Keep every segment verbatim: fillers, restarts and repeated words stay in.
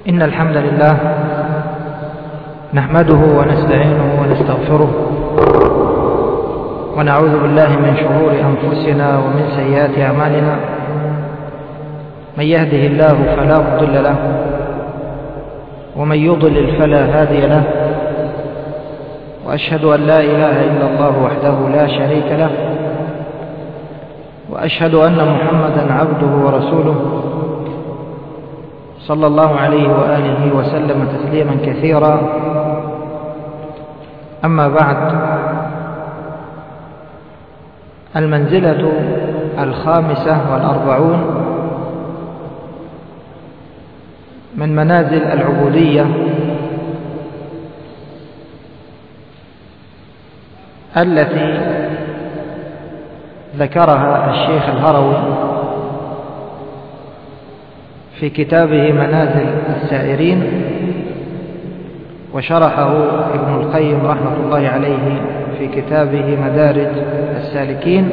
إن الحمد لله نحمده ونستعينه ونستغفره ونعوذ بالله من شرور أنفسنا ومن سيئات أعمالنا. من يهده الله فلا مضل له ومن يضلل فلا هادي له، وأشهد أن لا إله إلا الله وحده لا شريك له، وأشهد أن محمدا عبده ورسوله صلى الله عليه وآله وسلم تسليما كثيرا. أما بعد، المنزلة الخامسة والأربعون من منازل العبودية التي ذكرها الشيخ الهروي في كتابه منازل السائرين، وشرحه ابن القيم رحمة الله عليه في كتابه مدارج السالكين،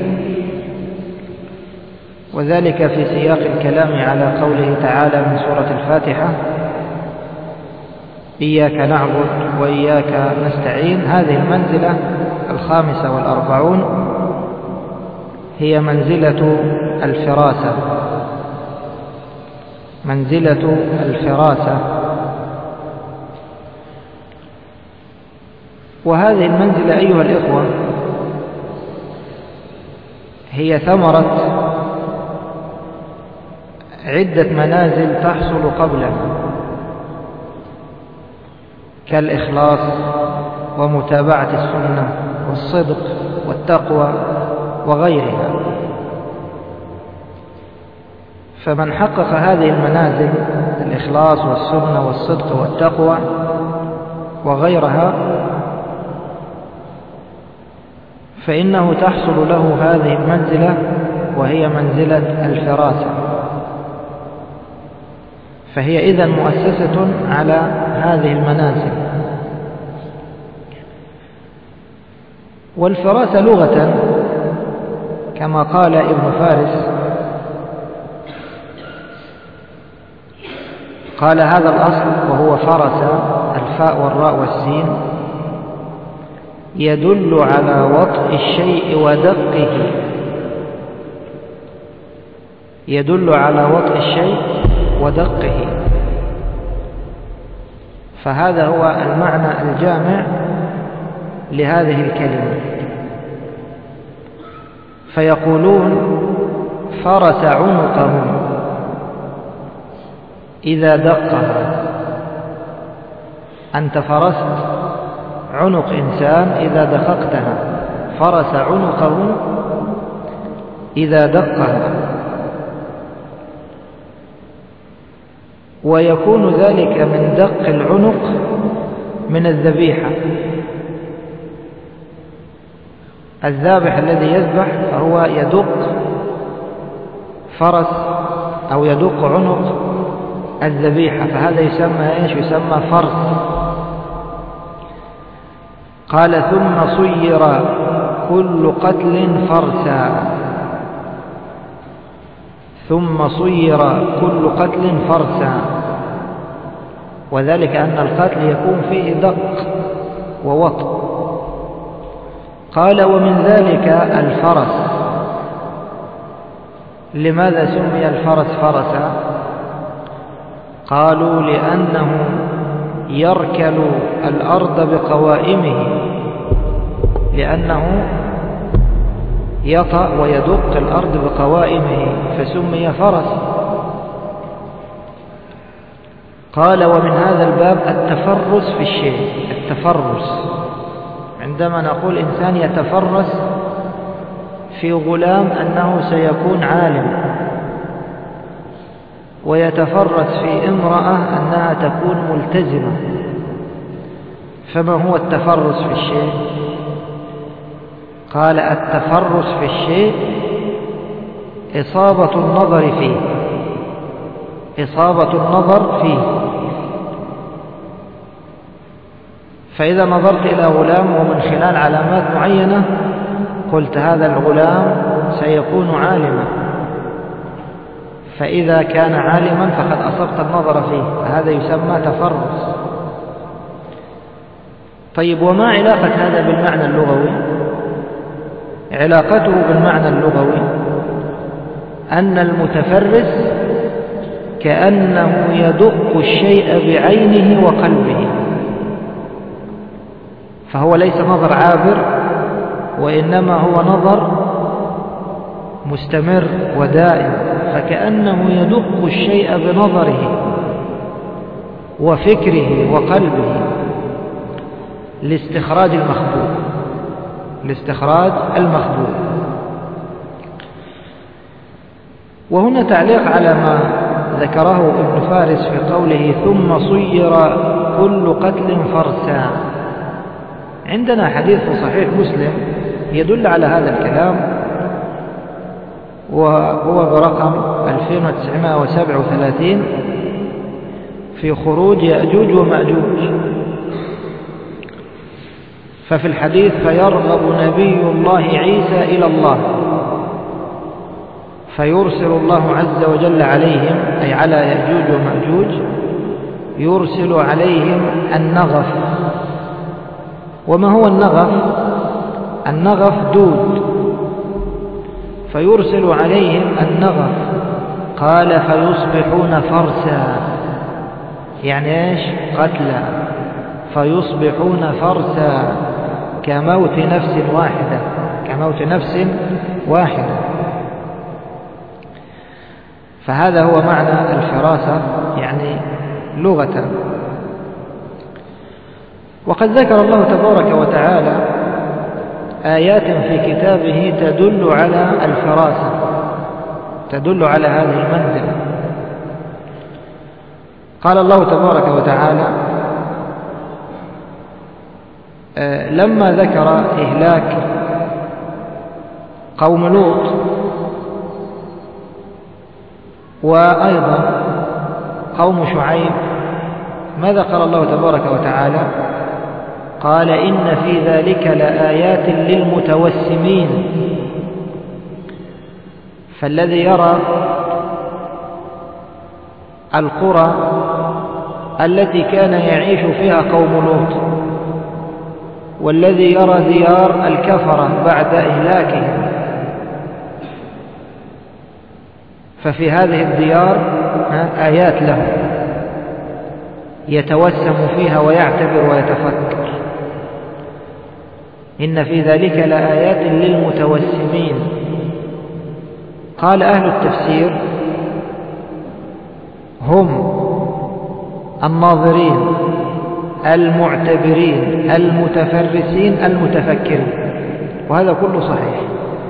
وذلك في سياق الكلام على قوله تعالى من سورة الفاتحة: إياك نعبد وإياك نستعين. هذه المنزلة الخامسة والأربعون هي منزلة الفراسة، منزلة الفراسة. وهذه المنزلة أيها الإخوة هي ثمرة عدة منازل تحصل قبلها، كالإخلاص ومتابعة السنة والصدق والتقوى وغيرها. فمن حقق هذه المنازل، الإخلاص والسنة والصدق والتقوى وغيرها، فإنه تحصل له هذه المنزلة، وهي منزلة الفراسة. فهي إذن مؤسسة على هذه المنازل. والفراسة لغة كما قال ابن فارس، قال هذا الأصل وهو فرس، الفاء والراء والسين، يدل على وطء الشيء ودقه، يدل على وطء الشيء ودقه. فهذا هو المعنى الجامع لهذه الكلمة. فيقولون فرس عنقه إذا دقها. أنت فرست عنق إنسان إذا دققتها، فرس عنقه إذا دقها. ويكون ذلك من دق العنق من الذبيحة. الذابح الذي يذبح فهو يدق فرس أو يدق عنق الذبيحة، فهذا يسمى إيش؟ يسمى فرس. قال ثم صير كل قتل فرسا، ثم صير كل قتل فرسا، وذلك أن القتل يكون فيه دق ووطء. قال ومن ذلك الفرس. لماذا سمي الفرس فرسا؟ قالوا لأنه يركل الأرض بقوائمه، لأنه يطأ ويدق الأرض بقوائمه فسمي فرس. قال ومن هذا الباب التفرس في الشيء. التفرس عندما نقول إنسان يتفرس في غلام أنه سيكون عالم، ويتفرس في امرأة أنها تكون ملتزمة. فما هو التفرس في الشيء؟ قال التفرس في الشيء إصابة النظر فيه، إصابة النظر فيه. فإذا نظرت إلى غلام ومن خلال علامات معينة قلت هذا الغلام سيكون عالما، فإذا كان عالما فقد أصبت النظر فيه، فهذا يسمى تفرس. طيب وما علاقة هذا بالمعنى اللغوي؟ علاقته بالمعنى اللغوي أن المتفرس كأنه يدق الشيء بعينه وقلبه، فهو ليس نظر عابر، وإنما هو نظر مستمر ودائم، فكأنه يدق الشيء بنظره وفكره وقلبه لاستخراج المخبوء لاستخراج المخبوء. وهنا تعليق على ما ذكره ابن فارس في قوله ثم صير كل قتل فرسا. عندنا حديث في صحيح مسلم يدل على هذا الكلام، وهو برقم ألفين وتسعمائة وسبعة وثلاثين في خروج يأجوج ومأجوج. ففي الحديث فيرغب نبي الله عيسى إلى الله فيرسل الله عز وجل عليهم، أي على يأجوج ومأجوج، يرسل عليهم النغف. وما هو النغف؟ النغف دود، فيرسل عليهم النغف. قال فيصبحون فرسا، يعني ايش؟ قتلى. فيصبحون فرسا كموت نفس واحدة كموت نفس واحدة. فهذا هو معنى الفراسة يعني لغة. وقد ذكر الله تبارك وتعالى آيات في كتابه تدل على الفراسة، تدل على هذه المنزلة. قال الله تبارك وتعالى لما ذكر إهلاك قوم لوط وأيضا قوم شعيب، ماذا قال الله تبارك وتعالى؟ قال إن في ذلك لآيات للمتوسمين. فالذي يرى القرى التي كان يعيش فيها قوم لوط، والذي يرى ديار الكفرة بعد إهلاكهم، ففي هذه الديار آيات له يتوسم فيها ويعتبر ويتفكر. إن في ذلك لآيات للمتوسمين. قال أهل التفسير هم الناظرين المعتبرين المتفرسين المتفكرين، وهذا كله صحيح.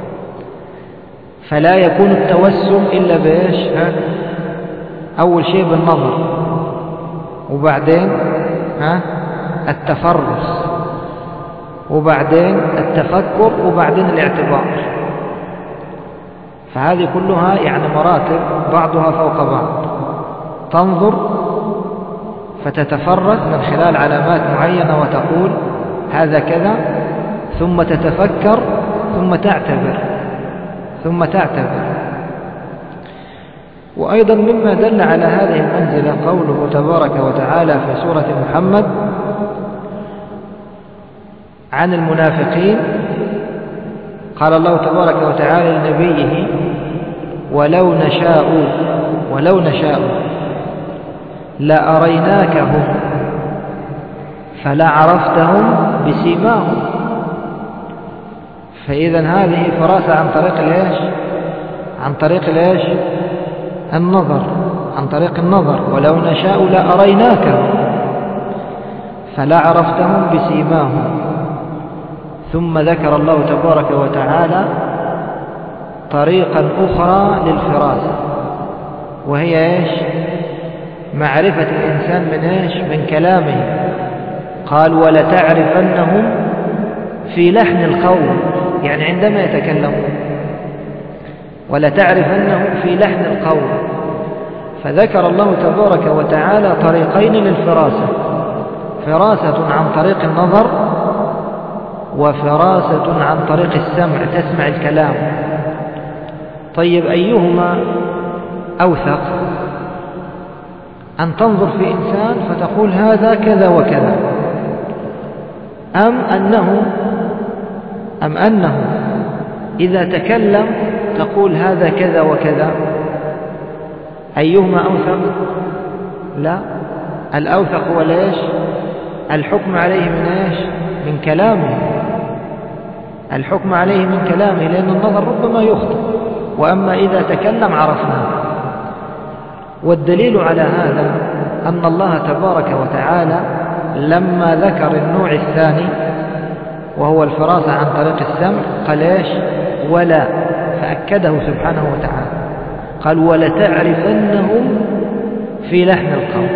فلا يكون التوسم إلا بإيش؟ أول شيء بالنظر، وبعدين ها التفرس، وبعدين التفكر، وبعدين الاعتبار. فهذه كلها يعني مراتب بعضها فوق بعض. تنظر فتتفرس من خلال علامات معينة وتقول هذا كذا، ثم تتفكر، ثم تعتبر ثم تعتبر وأيضا مما دل على هذه المنزلة قوله تبارك وتعالى في سورة محمد عن المنافقين. قال الله تبارك وتعالى لنبيه ولو نشاء ولو نشاء لأريناكهم فلعرفتهم بسيماهم. فإذا هذه فراسة عن طريق الإيش؟ عن طريق الإيش؟ النظر، عن طريق النظر. ولو نشاء لأريناكهم فلعرفتهم بسيماهم. ثم ذكر الله تبارك وتعالى طريقا أخرى للفراسة، وهي إيش؟ معرفة الإنسان من إيش؟ من كلامه. قال ولتعرفنهم في لحن القول، يعني عندما يتكلمون، ولتعرفنهم في لحن القول. فذكر الله تبارك وتعالى طريقين للفراسة: فراسة عن طريق النظر، وفراسة عن طريق السمع، تسمع الكلام. طيب أيهما أوثق أن تنظر في إنسان فتقول هذا كذا وكذا، أم أنه أم أنه إذا تكلم تقول هذا كذا وكذا؟ أيهما أوثق؟ لا، الأوثق هو ليش؟ الحكم عليه من إيش؟ من كلامه، الحكم عليه من كلامه، لأن النظر ربما يخطئ، وأما إذا تكلم عرفناه. والدليل على هذا أن الله تبارك وتعالى لما ذكر النوع الثاني وهو الفراسة عن طريق السمع قال إيش؟ ولا، فأكده سبحانه وتعالى، قال ولتعرفنهم في لحن القول.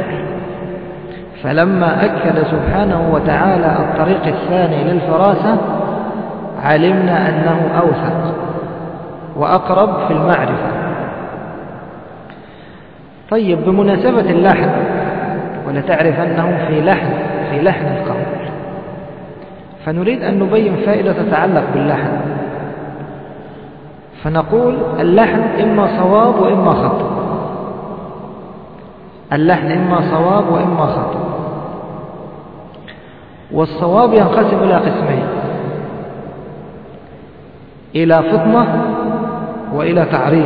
فلما أكد سبحانه وتعالى الطريق الثاني للفراسة علمنا أنه أوثق وأقرب في المعرفة. طيب، بمناسبة اللحن ولتعرفنهم في لحن في لحن القول، فنريد أن نبين فائدة تتعلق باللحن، فنقول اللحن إما صواب وإما خطأ، اللحن إما صواب وإما خطأ. والصواب ينقسم إلى قسمين، إلى فطنة وإلى تعريق.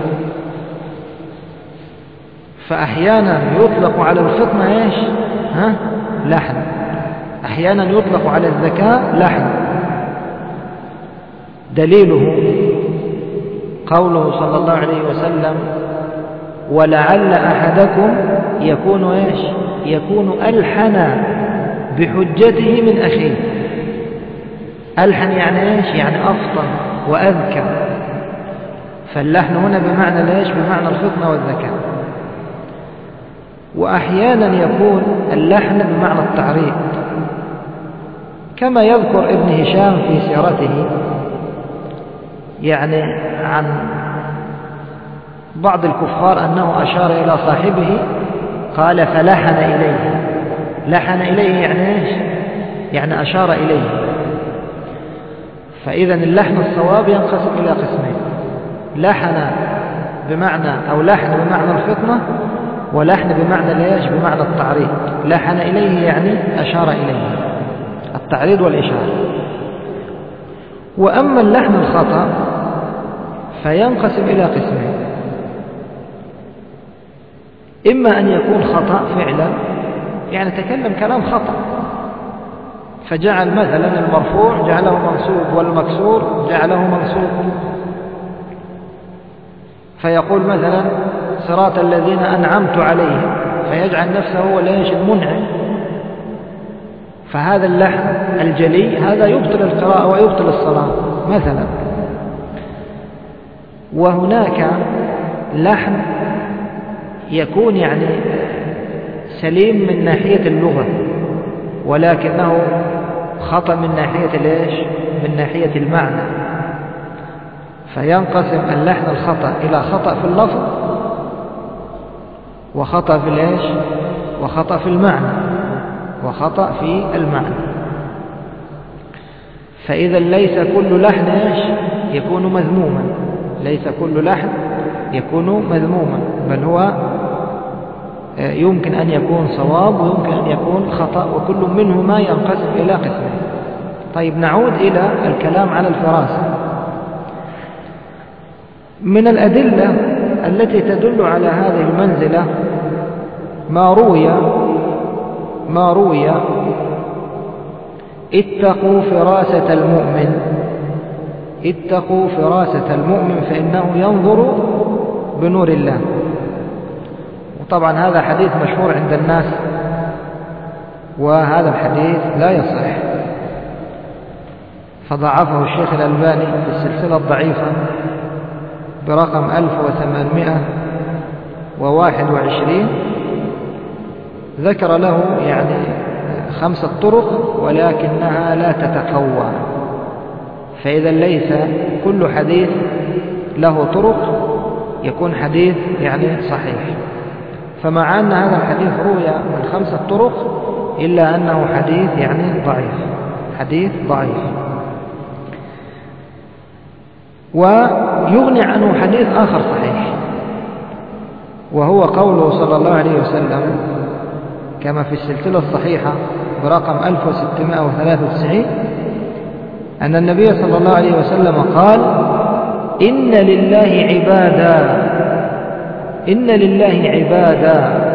فأحيانا يطلق على الفطنة إيش؟ ها؟ لحن. أحيانا يطلق على الذكاء لحن. دليله قوله صلى الله عليه وسلم ولعل أحدكم يكون إيش؟ يكون ألحن بحجته من أخيه. ألحن يعني إيش؟ يعني أفطن وأذكى. فاللحن هنا بمعنى ليش؟ بمعنى الفطنة والذكاء. وأحيانا يكون اللحن بمعنى التعريض، كما يذكر ابن هشام في سيرته يعني عن بعض الكفار أنه أشار إلى صاحبه قال فلحن إليه. لحن إليه يعني إيش؟ يعني أشار إليه. فإذا اللحن الصواب ينقسم إلى قسمين، لحن بمعنى أو لحن بمعنى الفطنة، ولحن بمعنى ليش؟ بمعنى التعريض. لحن إليه يعني أشار إليه، التعريض والإشارة. وأما اللحن الخطأ فينقسم إلى قسمين، إما أن يكون خطأ فعلا، يعني تكلم كلام خطأ فجعل مثلا المرفوع جعله منصوب والمكسور جعله منصوب، فيقول مثلا صراط الذين أنعمت عليهم فيجعل نفسه هو ليش؟ المنعم. فهذا اللحن الجلي هذا يبطل القراءة ويبطل الصلاة مثلا. وهناك لحن يكون يعني سليم من ناحية اللغة ولكنه خطأ من ناحية ليش؟ من ناحية المعنى. فينقسم اللحن الخطأ إلى خطأ في اللفظ وخطأ في ليش؟ وخطأ في المعنى وخطأ في المعنى. فإذا ليس كل لحن إيش؟ يكون مذموما، ليس كل لحن يكون مذموما، بل هو يمكن أن يكون صواب ويمكن أن يكون خطأ، وكل منهما ينقسم إلى قسمين. طيب، نعود إلى الكلام على الفراسة. من الأدلة التي تدل على هذه المنزلة ما روي ما روي اتقوا فراسة المؤمن، اتقوا فراسة المؤمن فإنه ينظر بنور الله. وطبعا هذا حديث مشهور عند الناس، وهذا الحديث لا يصح، فضعفه الشيخ الألباني في السلسلة الضعيفة برقم ألف وثمانمائة وواحد وعشرين. ذكر له يعني خمسة طرق ولكنها لا تتقوى. فإذا ليس كل حديث له طرق يكون حديث يعني صحيح. فمع أن هذا الحديث روي من خمسة طرق إلا أنه حديث يعني ضعيف، حديث ضعيف. ويغني عنه حديث آخر صحيح، وهو قوله صلى الله عليه وسلم كما في السلسلة الصحيحة برقم ألف وستمائة وثلاثة وتسعين أن النبي صلى الله عليه وسلم قال: إن لله عبادا إن لله عبادا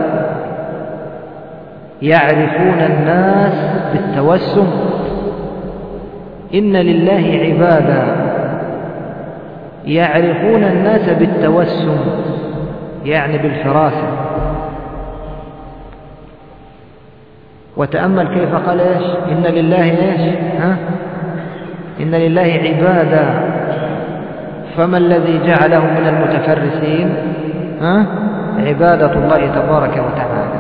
يعرفون الناس بالتوسم. إن لله عبادا يعرفون الناس بالتوسم، يعني بالفراسة. وتأمل كيف قال إيش؟ إن لله إيش؟ ها؟ إن لله عبادا، فما الذي جعله من المتفرسين؟ ها؟ عبادة الله تبارك وتعالى.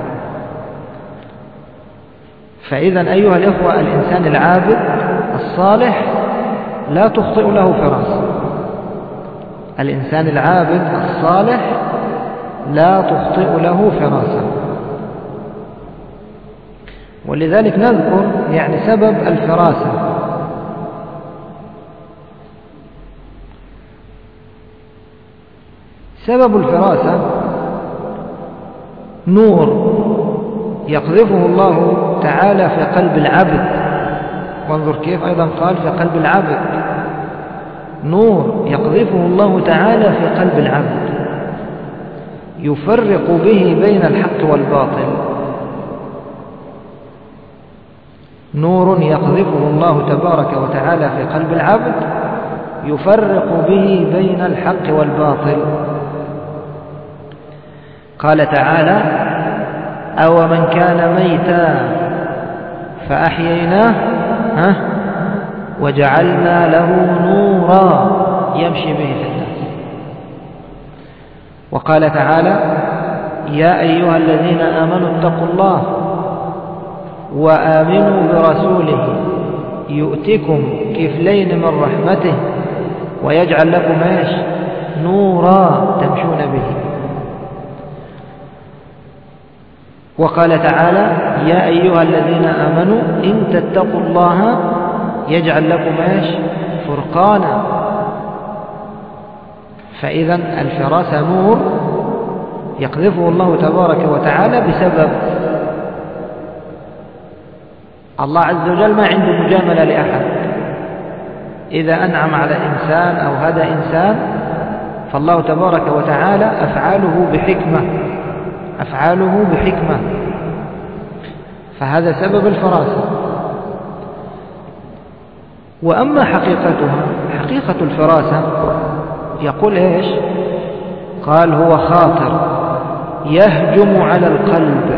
فإذا أيها الإخوة، الإنسان العابد الصالح لا تخطئ له فراسة. الإنسان العابد الصالح لا تخطئ له فراسة. ولذلك نذكر يعني سبب الفراسة. سبب الفراسة نور يقذفه الله تعالى في قلب العبد. وانظر كيف أيضا قال في قلب العبد، نور يقذفه الله تعالى في قلب العبد يفرق به بين الحق والباطل. نور يقذفه الله تبارك وتعالى في قلب العبد يفرق به بين الحق والباطل. قال تعالى: أو من كان ميتا فأحييناه ها وجعلنا له نورا يمشي به في الناس. وقال تعالى: يا أيها الذين آمنوا اتقوا الله وآمنوا برسوله يؤتكم كفلين من رحمته ويجعل لكم ايش؟ نورا تمشون به. وقال تعالى: يا أيها الذين آمنوا إن تتقوا الله يجعل لكم ايش؟ فرقانا. فإذا الفراسة نور يقذفه الله تبارك وتعالى بسبب الله عز وجل ما عنده مجاملة لأحد. إذا أنعم على إنسان أو هدى إنسان فالله تبارك وتعالى أفعاله بحكمة أفعاله بحكمة فهذا سبب الفراسة. وأما حقيقتها، حقيقة الفراسة يقول إيش؟ قال: هو خاطر يهجم على القلب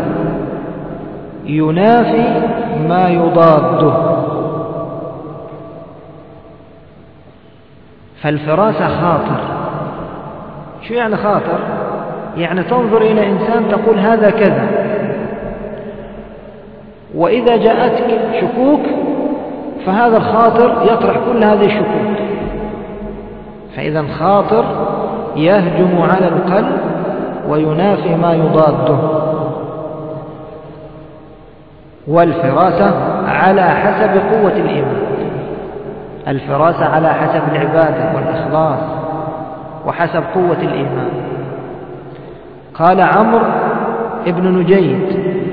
ينافي ما يضاده. فالفراسة خاطر. شو يعني خاطر؟ يعني تنظر إلى إنسان تقول هذا كذا، وإذا جاءتك شكوك فهذا الخاطر يطرح كل هذه الشكوك. فإذا خاطر يهجم على القلب وينافي ما يضاده. والفراسة على حسب قوة الإيمان. الفراسة على حسب العبادة والإخلاص وحسب قوة الإيمان. قال عمرو ابن نجيد: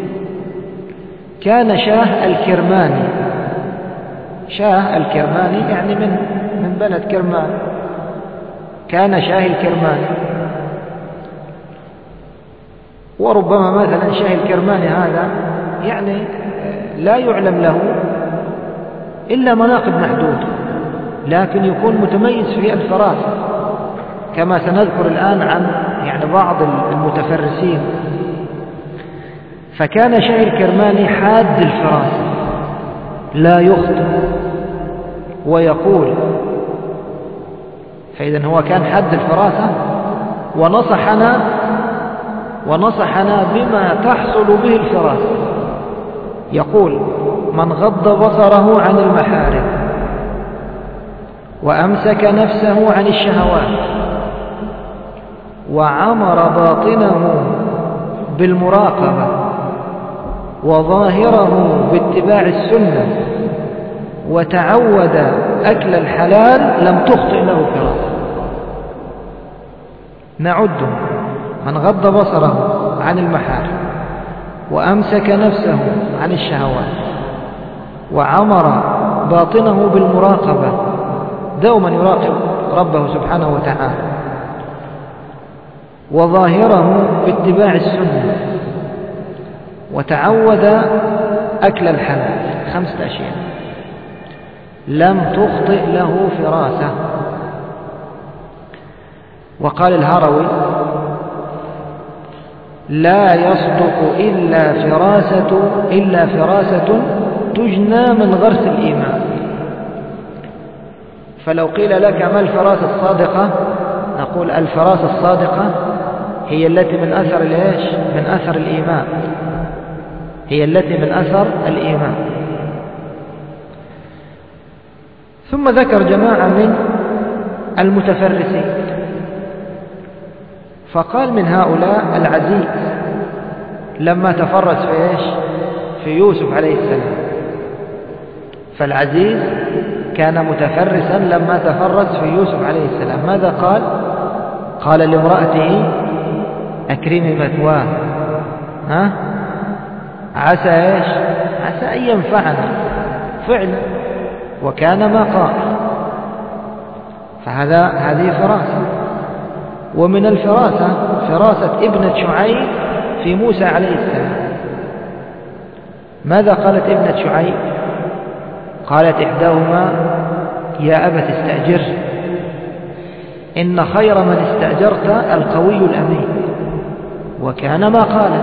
كان شاه الكرماني. شاه الكرماني يعني من من بلد كرمان. كان شاه الكرماني. وربما مثلا شاه الكرماني هذا يعني لا يعلم له إلا مناقب محدودة، لكن يكون متميز في الفراسة، كما سنذكر الآن عن يعني بعض المتفرسين. فكان شاه الكرماني حاد الفراسة لا يخطئ ويقول. فإذا هو كان حد الفراسة ونصحنا ونصحنا بما تحصل به الفراسة. يقول: من غض بصره عن المحارم وأمسك نفسه عن الشهوات وعمر باطنه بالمراقبة وظاهره باتباع السنة وتعود أكل الحلال لم تخطئ له فراسة. نعد: من غض بصره عن المحارم وأمسك نفسه عن الشهوات وعمر باطنه بالمراقبة، دوما يراقب ربه سبحانه وتعالى، وظاهره باتباع السنة، وتعود أكل الحلال، خمسة أشياء لم تخطئ له فراسة. وقال الهروي: لا يصدق إلا فراسة إلا فراسة تجنى من غرس الإيمان. فلو قيل لك ما الفراسة الصادقة، نقول الفراسة الصادقة هي التي من أثر الإيش؟ من أثر الإيمان، هي التي من أثر الإيمان. ثم ذكر جماعة من المتفرسين، فقال من هؤلاء العزيز لما تفرس في إيش؟ في يوسف عليه السلام. فالعزيز كان متفرسا لما تفرس في يوسف عليه السلام. ماذا قال؟ قال لامرأته: أكرمي مثواه، ها؟ عسى إيش؟ عسى أن ينفعنا، فعلا، وكان ما قال. فهذا هذه فراسة. ومن الفراسة فراسة ابنة شعيب في موسى عليه السلام. ماذا قالت ابنة شعيب؟ قالت إحداهما: يا أبت استأجر، إن خير من استأجرت القوي الأمين، وكان ما قالت.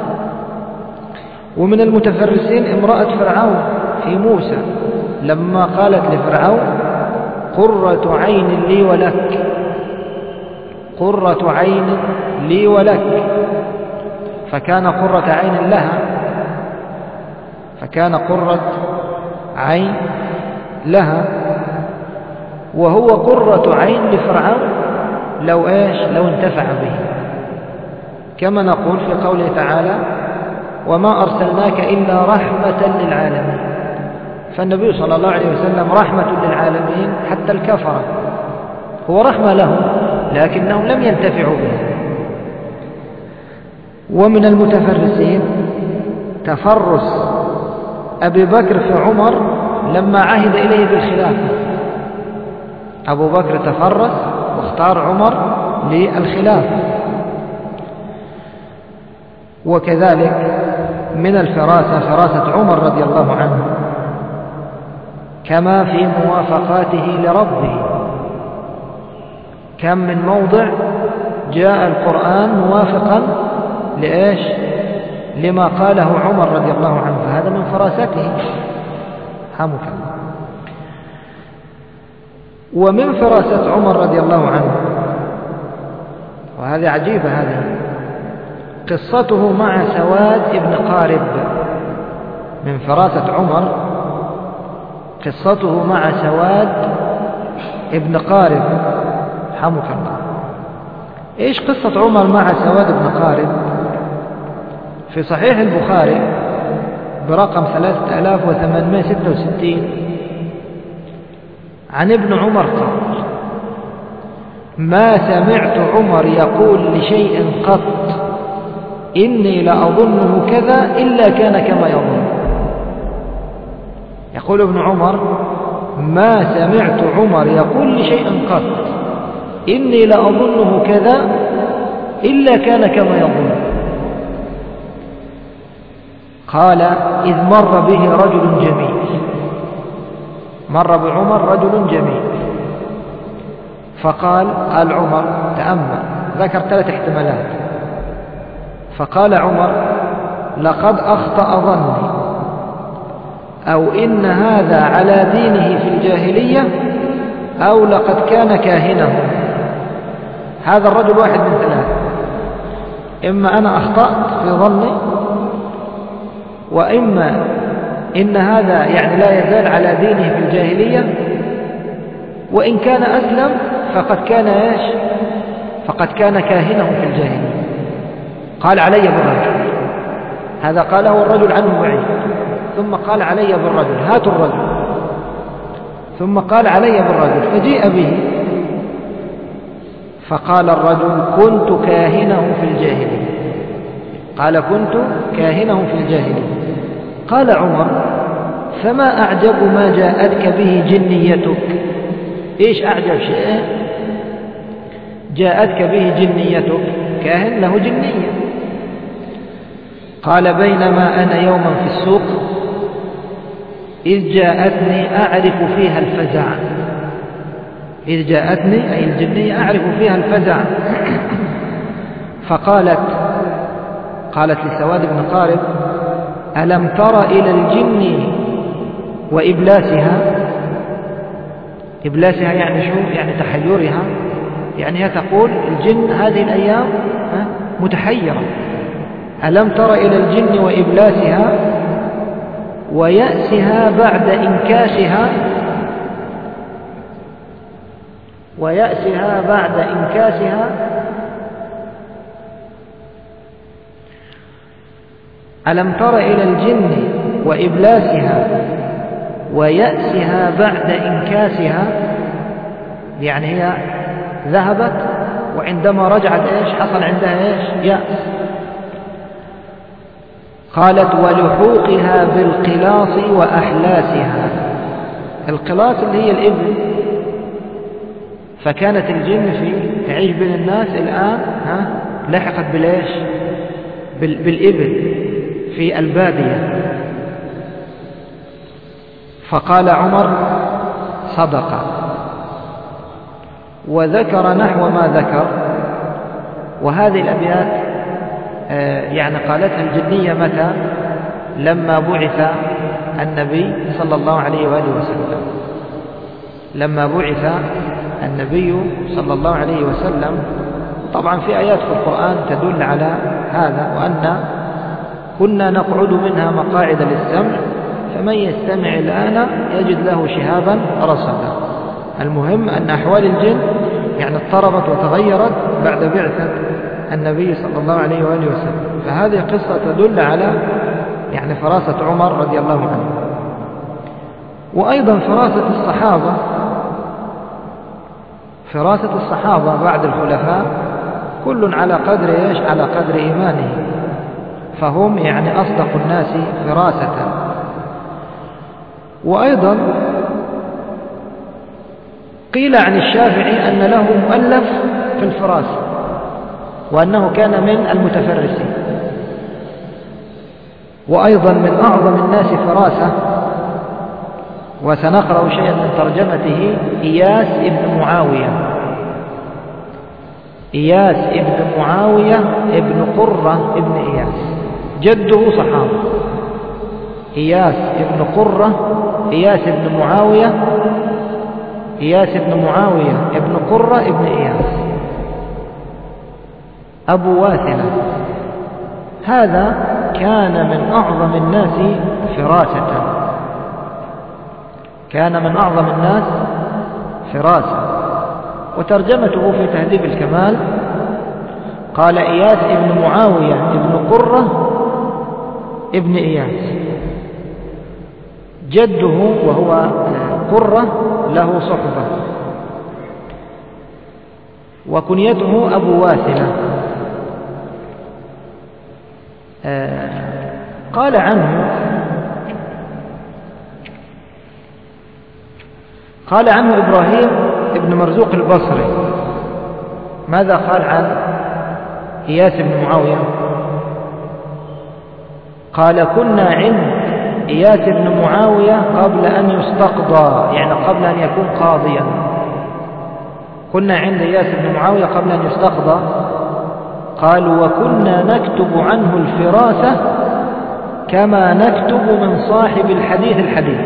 ومن المتفرسين امرأة فرعون في موسى لما قالت لفرعون: قرة عين لي ولك، قرة عين لي ولك، فكان قرة عين لها، فكان قرة عين لها، وهو قرة عين لفرعون لو إيش؟ لو انتفع به، كما نقول في قوله تعالى: وما أرسلناك إلا رحمة للعالمين. فالنبي صلى الله عليه وسلم رحمة للعالمين حتى الكفرة، هو رحمة لهم لكنهم لم ينتفعوا به. ومن المتفرسين تفرس أبي بكر في عمر لما عهد إليه بالخلافة. أبو بكر تفرس واختار عمر للخلافة. وكذلك من الفراسة فراسة عمر رضي الله عنه، كما في موافقاته لربه. كم من موضع جاء القرآن موافقا لإيش؟ لما قاله عمر رضي الله عنه، فهذا من فراسته، حمك الله. ومن فراسة عمر رضي الله عنه، وهذه عجيبة، هذه قصته مع سواد ابن قارب. من فراسة عمر قصته مع سواد ابن قارب، حمك الله. إيش قصة عمر مع سواد ابن قارب؟ في صحيح البخاري برقم ثلاثة آلاف وثمانمائة وستة وستين عن ابن عمر قال: ما سمعت عمر يقول لشيء قط إني لأظنه كذا إلا كان كما يظن. يقول ابن عمر: ما سمعت عمر يقول لشيء قط إني لأظنه كذا إلا كان كما يظن. قال: إذ مر به رجل جميل، مر بعمر رجل جميل، فقال قال عمر تأمل، ذكر ثلاث احتمالات، فقال عمر: لقد أخطأ ظني، أو إن هذا على دينه في الجاهلية، أو لقد كان كاهنه. هذا الرجل واحد من ثلاثة: إما أنا أخطأت في ظني، وإما إن هذا يعني لا يزال على دينه في الجاهلية، وإن كان أسلم فقد كان إيش؟ فقد كان كاهنه في الجاهلية. قال: علي بالرجل. هذا قاله الرجل عنه بعيد، ثم قال: علي بالرجل، هاتوا الرجل، ثم قال: علي بالرجل، فجيء به فقال الرجل كنت كاهنه في الجاهلية. قال كنت كاهنه في الجاهلية. قال عمر فما أعجب ما جاءتك به جنيتك؟ إيش أعجب شيء جاءتك به جنيتك؟ كاهن له جنية. قال بينما أنا يوما في السوق إذ جاءتني أعرف فيها الفزع. إذ جاءتني أي الجنية أعرف فيها الفزع. فقالت قالت لسواد بن قارب ألم تر إلى الجن وإبلاسها؟ إبلاسها يعني شو؟ يعني تحيرها، يعني هي تقول الجن هذه الأيام متحيرة. ألم تر إلى الجن وإبلاسها ويأسها بعد إنكاسها ويأسها بعد إنكاسها ألم تر إلى الجن وإبلاسها ويأسها بعد إنكاسها، يعني هي ذهبت وعندما رجعت إيش حصل عندها إيش؟ يأس. قالت ولحوقها بالقلاص وأحلاسها. القلاص اللي هي الإبل، فكانت الجن في تعيش بين الناس الآن ها لحقت بالإيش؟ بالإبل في البادية. فقال عمر صدق، وذكر نحو ما ذكر. وهذه الأبيات يعني قالتها الجنية متى؟ لما بعث النبي صلى الله عليه وآله وسلم. لما بعث النبي صلى الله عليه وسلم. طبعا في آيات في القرآن تدل على هذا، وأن كنا نقعد منها مقاعد للسمع فمن يستمع الآن يجد له شهابا رصدا. المهم أن أحوال الجن يعني اضطربت وتغيرت بعد بعثة النبي صلى الله عليه وآله وسلم. فهذه قصة تدل على يعني فراسة عمر رضي الله عنه، وأيضا فراسة الصحابة. فراسة الصحابة بعد الخلفاء كل على قدر إيش؟ على قدر إيمانه، فهم يعني أصدق الناس فراسة. وأيضا قيل عن الشافعي أن له مؤلف في الفراسة، وأنه كان من المتفرسين. وأيضا من أعظم الناس فراسة، وسنقرأ شيئا من ترجمته، إياس ابن معاوية. إياس ابن معاوية ابن قرة ابن إياس، جده صحابي. إياس ابن قرة، إياس ابن معاوية، إياس ابن معاوية ابن قرة ابن إياس أبو واثلة. هذا كان من أعظم الناس فراسة، كان من أعظم الناس فراسة. وترجمته في تهذيب الكمال قال إياس ابن معاوية ابن قرة ابن إياس، جده وهو قرة له صحبة، وكنيته أبو واثلة. قال عنه قال عنه إبراهيم ابن مرزوق البصري. ماذا قال عن إياس بن معاوية؟ قال كنا عند إياس بن معاوية قبل أن يستقضى، يعني قبل أن يكون قاضيا. كنا عند إياس بن معاوية قبل أن يستقضى. قالوا وكنا نكتب عنه الفراسة كما نكتب من صاحب الحديث الحديث.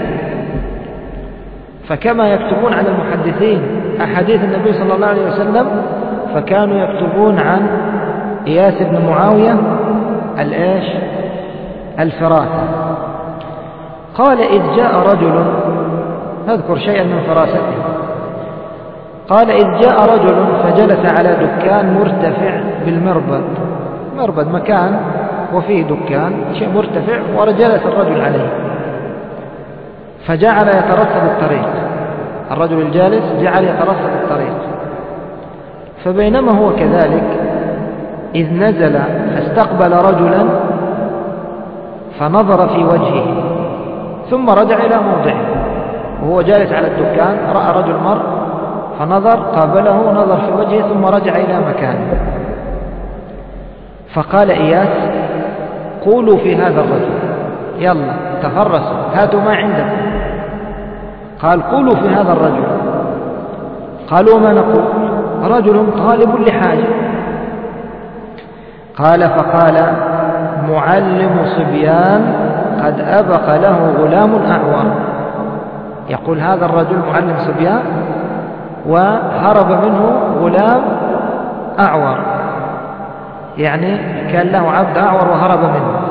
فكما يكتبون عن المحدثين أحاديث النبي صلى الله عليه وسلم، فكانوا يكتبون عن إياس بن معاوية الإيش؟ الفراسة. قال إذ جاء رجل، نذكر شيئا من فراسته. قال إذ جاء رجل فجلس على دكان مرتفع بالمربد. مربد مكان وفيه دكان شيء مرتفع، وجلس الرجل عليه فجعل يترصد الطريق. الرجل الجالس جعل يترصد الطريق، فبينما هو كذلك إذ نزل فاستقبل رجلا فنظر في وجهه ثم رجع إلى موضعه، وهو جالس على الدكان رأى رجل مر فنظر قابله نظر في وجهه ثم رجع إلى مكانه. فقال إياس قولوا في هذا الرجل، يلا تفرسوا هاتوا ما عندكم. قال قولوا في هذا الرجل. قالوا ما نقول؟ رجل طالب لحاجة. قال فقال معلم صبيان قد أبق له غلام أعور. يقول هذا الرجل معلم صبيان وهرب منه غلام أعور، يعني كان له عبد أعور وهرب منه.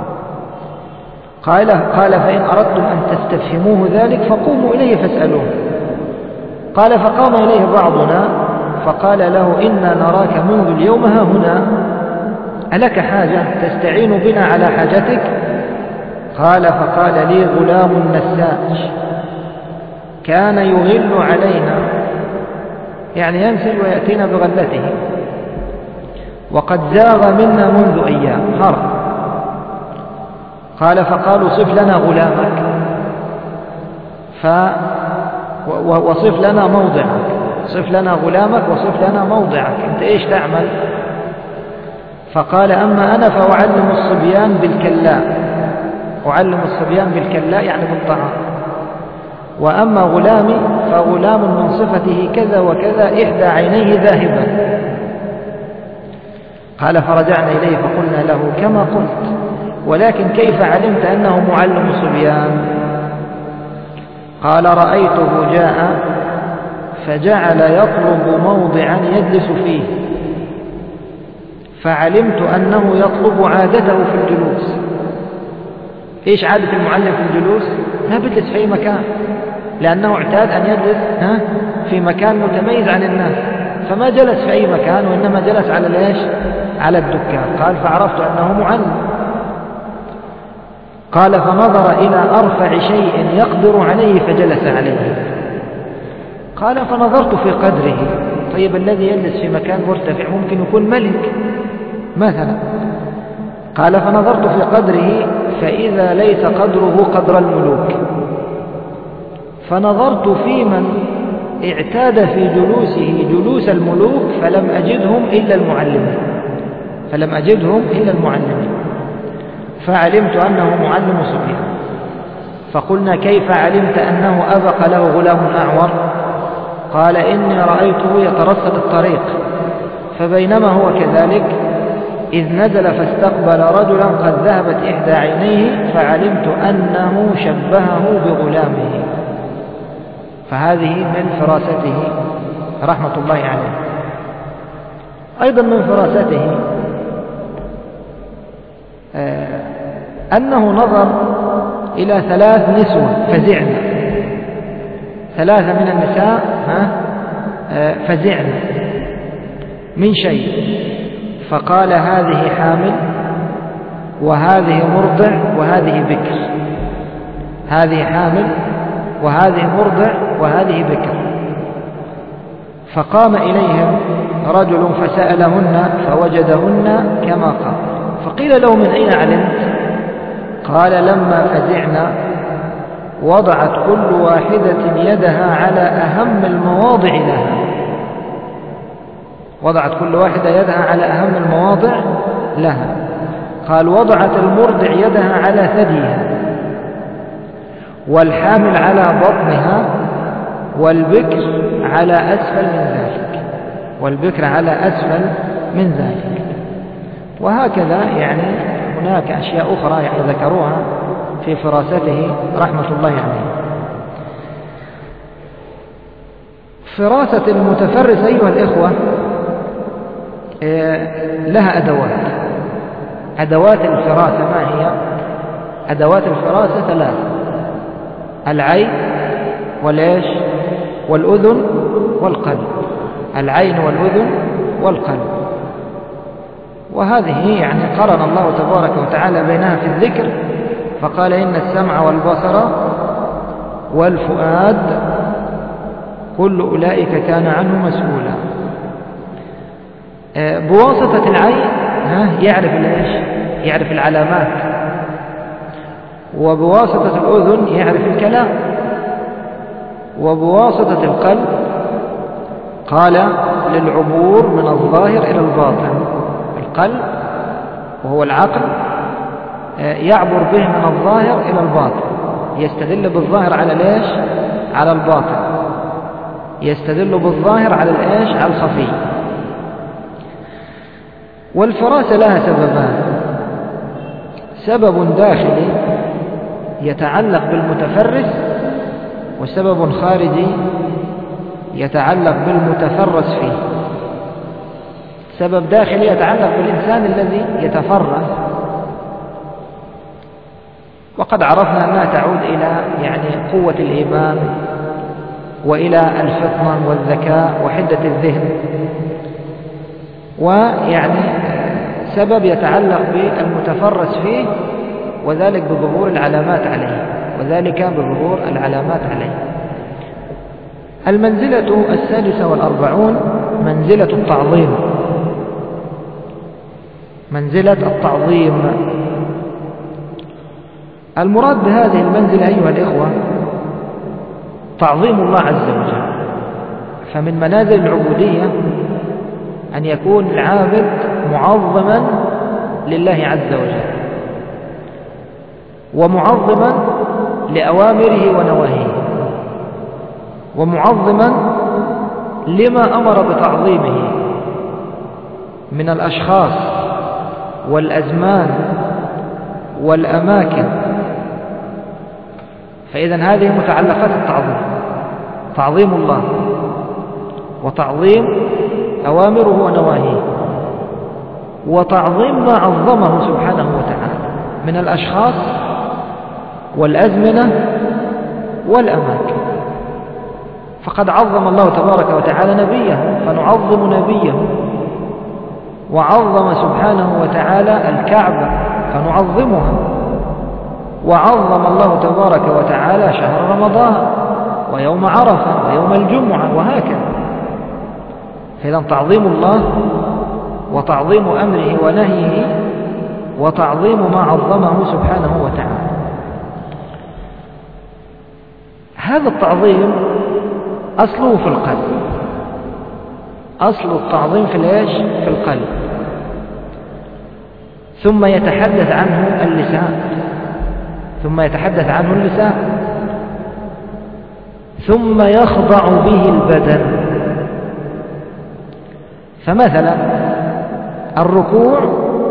قال قال فإن أردتم أن تستفهموه ذلك فقوموا إليه فاسألوه. قال فقام إليه بعضنا فقال له إنا نراك منذ اليوم ها هنا، ألك حاجة تستعين بنا على حاجتك؟ قال فقال لي غلام نساج كان يغل علينا، يعني ينسج ويأتينا بغلته، وقد زاغ منا منذ أيام هرب. قال فقالوا صف لنا غلامك ف وصف لنا موضعك، صف لنا غلامك وصف لنا موضعك، أنت إيش تعمل؟ فقال أما أنا فأعلم الصبيان بالكلاء، أعلم الصبيان بالكلاء يعني بالطعام، وأما غلامي فغلام من صفته كذا وكذا إحدى عينيه ذاهبة. قال فرجعنا إليه فقلنا له كما قلت، ولكن كيف علمت أنه معلم صبيان؟ قال رأيته جاء فجعل يطلب موضعا يجلس فيه فعلمت أنه يطلب عادته في الجلوس. إيش عادة المعلم في الجلوس؟ ما بيجلس في أي مكان، لأنه اعتاد أن يجلس في مكان متميز عن الناس، فما جلس في أي مكان وإنما جلس على ليش؟ على الدكان. قال فعرفت أنه معلم. قال فنظر إلى أرفع شيء يقدر عليه فجلس عليه. قال فنظرت في قدره. طيب الذي يجلس في مكان مرتفع ممكن يكون ملك مثلا. قال فنظرت في قدره فإذا ليس قدره قدر الملوك، فنظرت في من اعتاد في جلوسه جلوس الملوك فلم أجدهم إلا المعلمين فلم أجدهم إلا المعلمين فعلمت أنه معلم صبيان. فقلنا كيف علمت أنه أبق له غلام أعور؟ قال إني رأيته يترصد الطريق فبينما هو كذلك إذ نزل فاستقبل رجلا قد ذهبت إحدى عينيه فعلمت أنه شبهه بغلامه. فهذه من فراسته رحمة الله عليه. أيضا من فراسته أنه نظر إلى ثلاث نسوة فزعن، ثلاثة من النساء فزعن من شيء، فقال هذه حامل وهذه مرضع وهذه بكر، هذه حامل وهذه مرضع وهذه بكر. فقام إليهم رجل فسألهن فوجدهن كما قال. فقيل له من أين علمت؟ قال لما فزعنا وضعت كل واحدة يدها على أهم المواضع لها، وضعت كل واحدة يدها على أهم المواضع لها. قال وضعت المرضع يدها على ثديها، والحامل على بطنها، والبكر على أسفل من ذلك، والبكر على أسفل من ذلك. وهكذا يعني هناك أشياء أخرى يعني ذكروها في فراسته رحمة الله عليه. فراسة المتفرس أيها الإخوة لها أدوات. أدوات الفراسة ما هي؟ أدوات الفراسة ثلاث: العين والإيش والأذن والقلب. العين والأذن والقلب. وهذه يعني قرن الله تبارك وتعالى بينها في الذكر فقال إن السمع والبصر والفؤاد كل أولئك كان عنه مسؤولا. بواسطة العين يعرف الإيش؟ يعرف العلامات، وبواسطة الأذن يعرف الكلام، وبواسطة القلب قال للعبور من الظاهر إلى الباطن. القلب وهو العقل يعبر به من الظاهر إلى الباطن، يستدل بالظاهر على الإيش؟ على الباطن، يستدل بالظاهر على الإيش؟ على الخفي. والفراسة لها سببان: سبب داخلي يتعلق بالمتفرس، وسبب خارجي يتعلق بالمتفرس فيه. سبب داخلي يتعلق بالإنسان الذي يتفرس، وقد عرفنا أنها تعود إلى يعني قوة الإيمان وإلى الفطنة والذكاء وحدة الذهن، ويعني سبب يتعلق بالمتفرس فيه، وذلك بظهور العلامات عليه وذلك بظهور العلامات عليه. المنزلة السادسة والأربعون منزلة التعظيم. منزلة التعظيم المراد بهذه المنزلة أيها الإخوة تعظيم الله عز وجل. فمن منازل العبودية أن يكون العابد معظما لله عز وجل، ومعظما لأوامره ونواهيه، ومعظما لما أمر بتعظيمه من الأشخاص والأزمان والأماكن. فإذا هذه متعلقات التعظيم: تعظيم الله، وتعظيم أوامره ونواهيه، وتعظيم ما عظمه سبحانه وتعالى من الأشخاص والأزمنة والأماكن. فقد عظم الله تبارك وتعالى نبيه فنعظم نبيه، وعظم سبحانه وتعالى الكعبة فنعظمها، وعظم الله تبارك وتعالى شهر رمضان ويوم عرفة ويوم الجمعة وهكذا. فإذا تعظيم الله وتعظيم أمره ونهيه وتعظيم ما عظمه سبحانه وتعالى. هذا التعظيم أصله في القلب. أصل التعظيم في الإيش؟ في القلب. ثم يتحدث عنه اللسان ثم يتحدث عنه اللسان ثم يخضع به البدن. فمثلا الركوع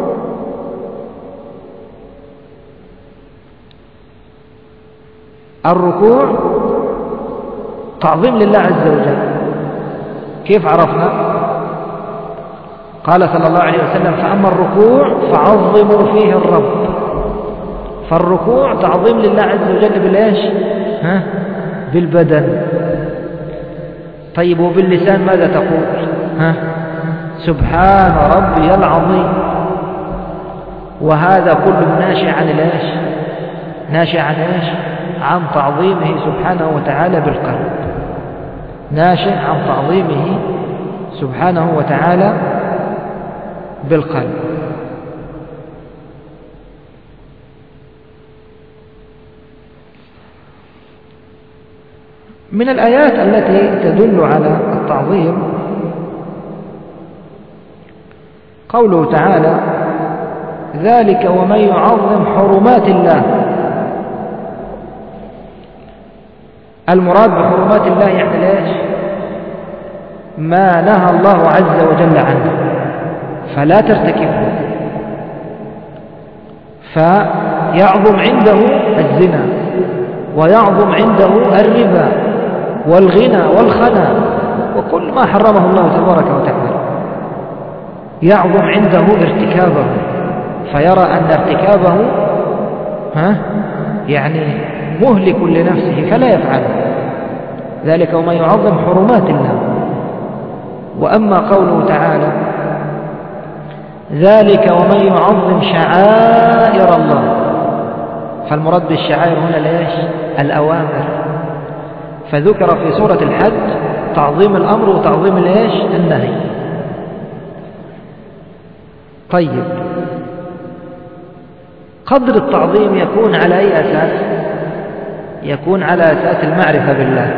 الركوع تعظيم لله عز وجل. كيف عرفنا؟ قال صلى الله عليه وسلم: فأما الركوع فعظموا فيه الرب. فالركوع تعظيم لله عز وجل بالإيش؟ ها؟ بالبدن. طيب وباللسان ماذا تقول؟ ها؟ سبحان ربي العظيم. وهذا كله ناشئ عن الإيش؟ ناشئ عن إيش؟ عن تعظيمه سبحانه وتعالى بالقلب، ناشئ عن تعظيمه سبحانه وتعالى بالقلب. من الآيات التي تدل على التعظيم قوله تعالى: ذلك ومن يعظم حرمات الله. المراد بحرمات الله يعني ليش؟ ما نهى الله عز وجل عنه فلا ترتكبه. فيعظم عنده الزنا، ويعظم عنده الربا والغنى والخنا وكل ما حرمه الله تبارك وتعالى. يعظم عنده ارتكابه، فيرى أن ارتكابه ها يعني مهلك لنفسه فلا يفعله. ذلك وما يعظم حرمات الله. وأما قوله تعالى: ذلك ومن يعظم شعائر الله، فالمراد بالشعائر هنا ليش؟ الأوامر. فذكر في سورة الحج تعظيم الأمر وتعظيم ليش؟ النهي. طيب، قدر التعظيم يكون على أي أساس؟ يكون على أساس المعرفة بالله.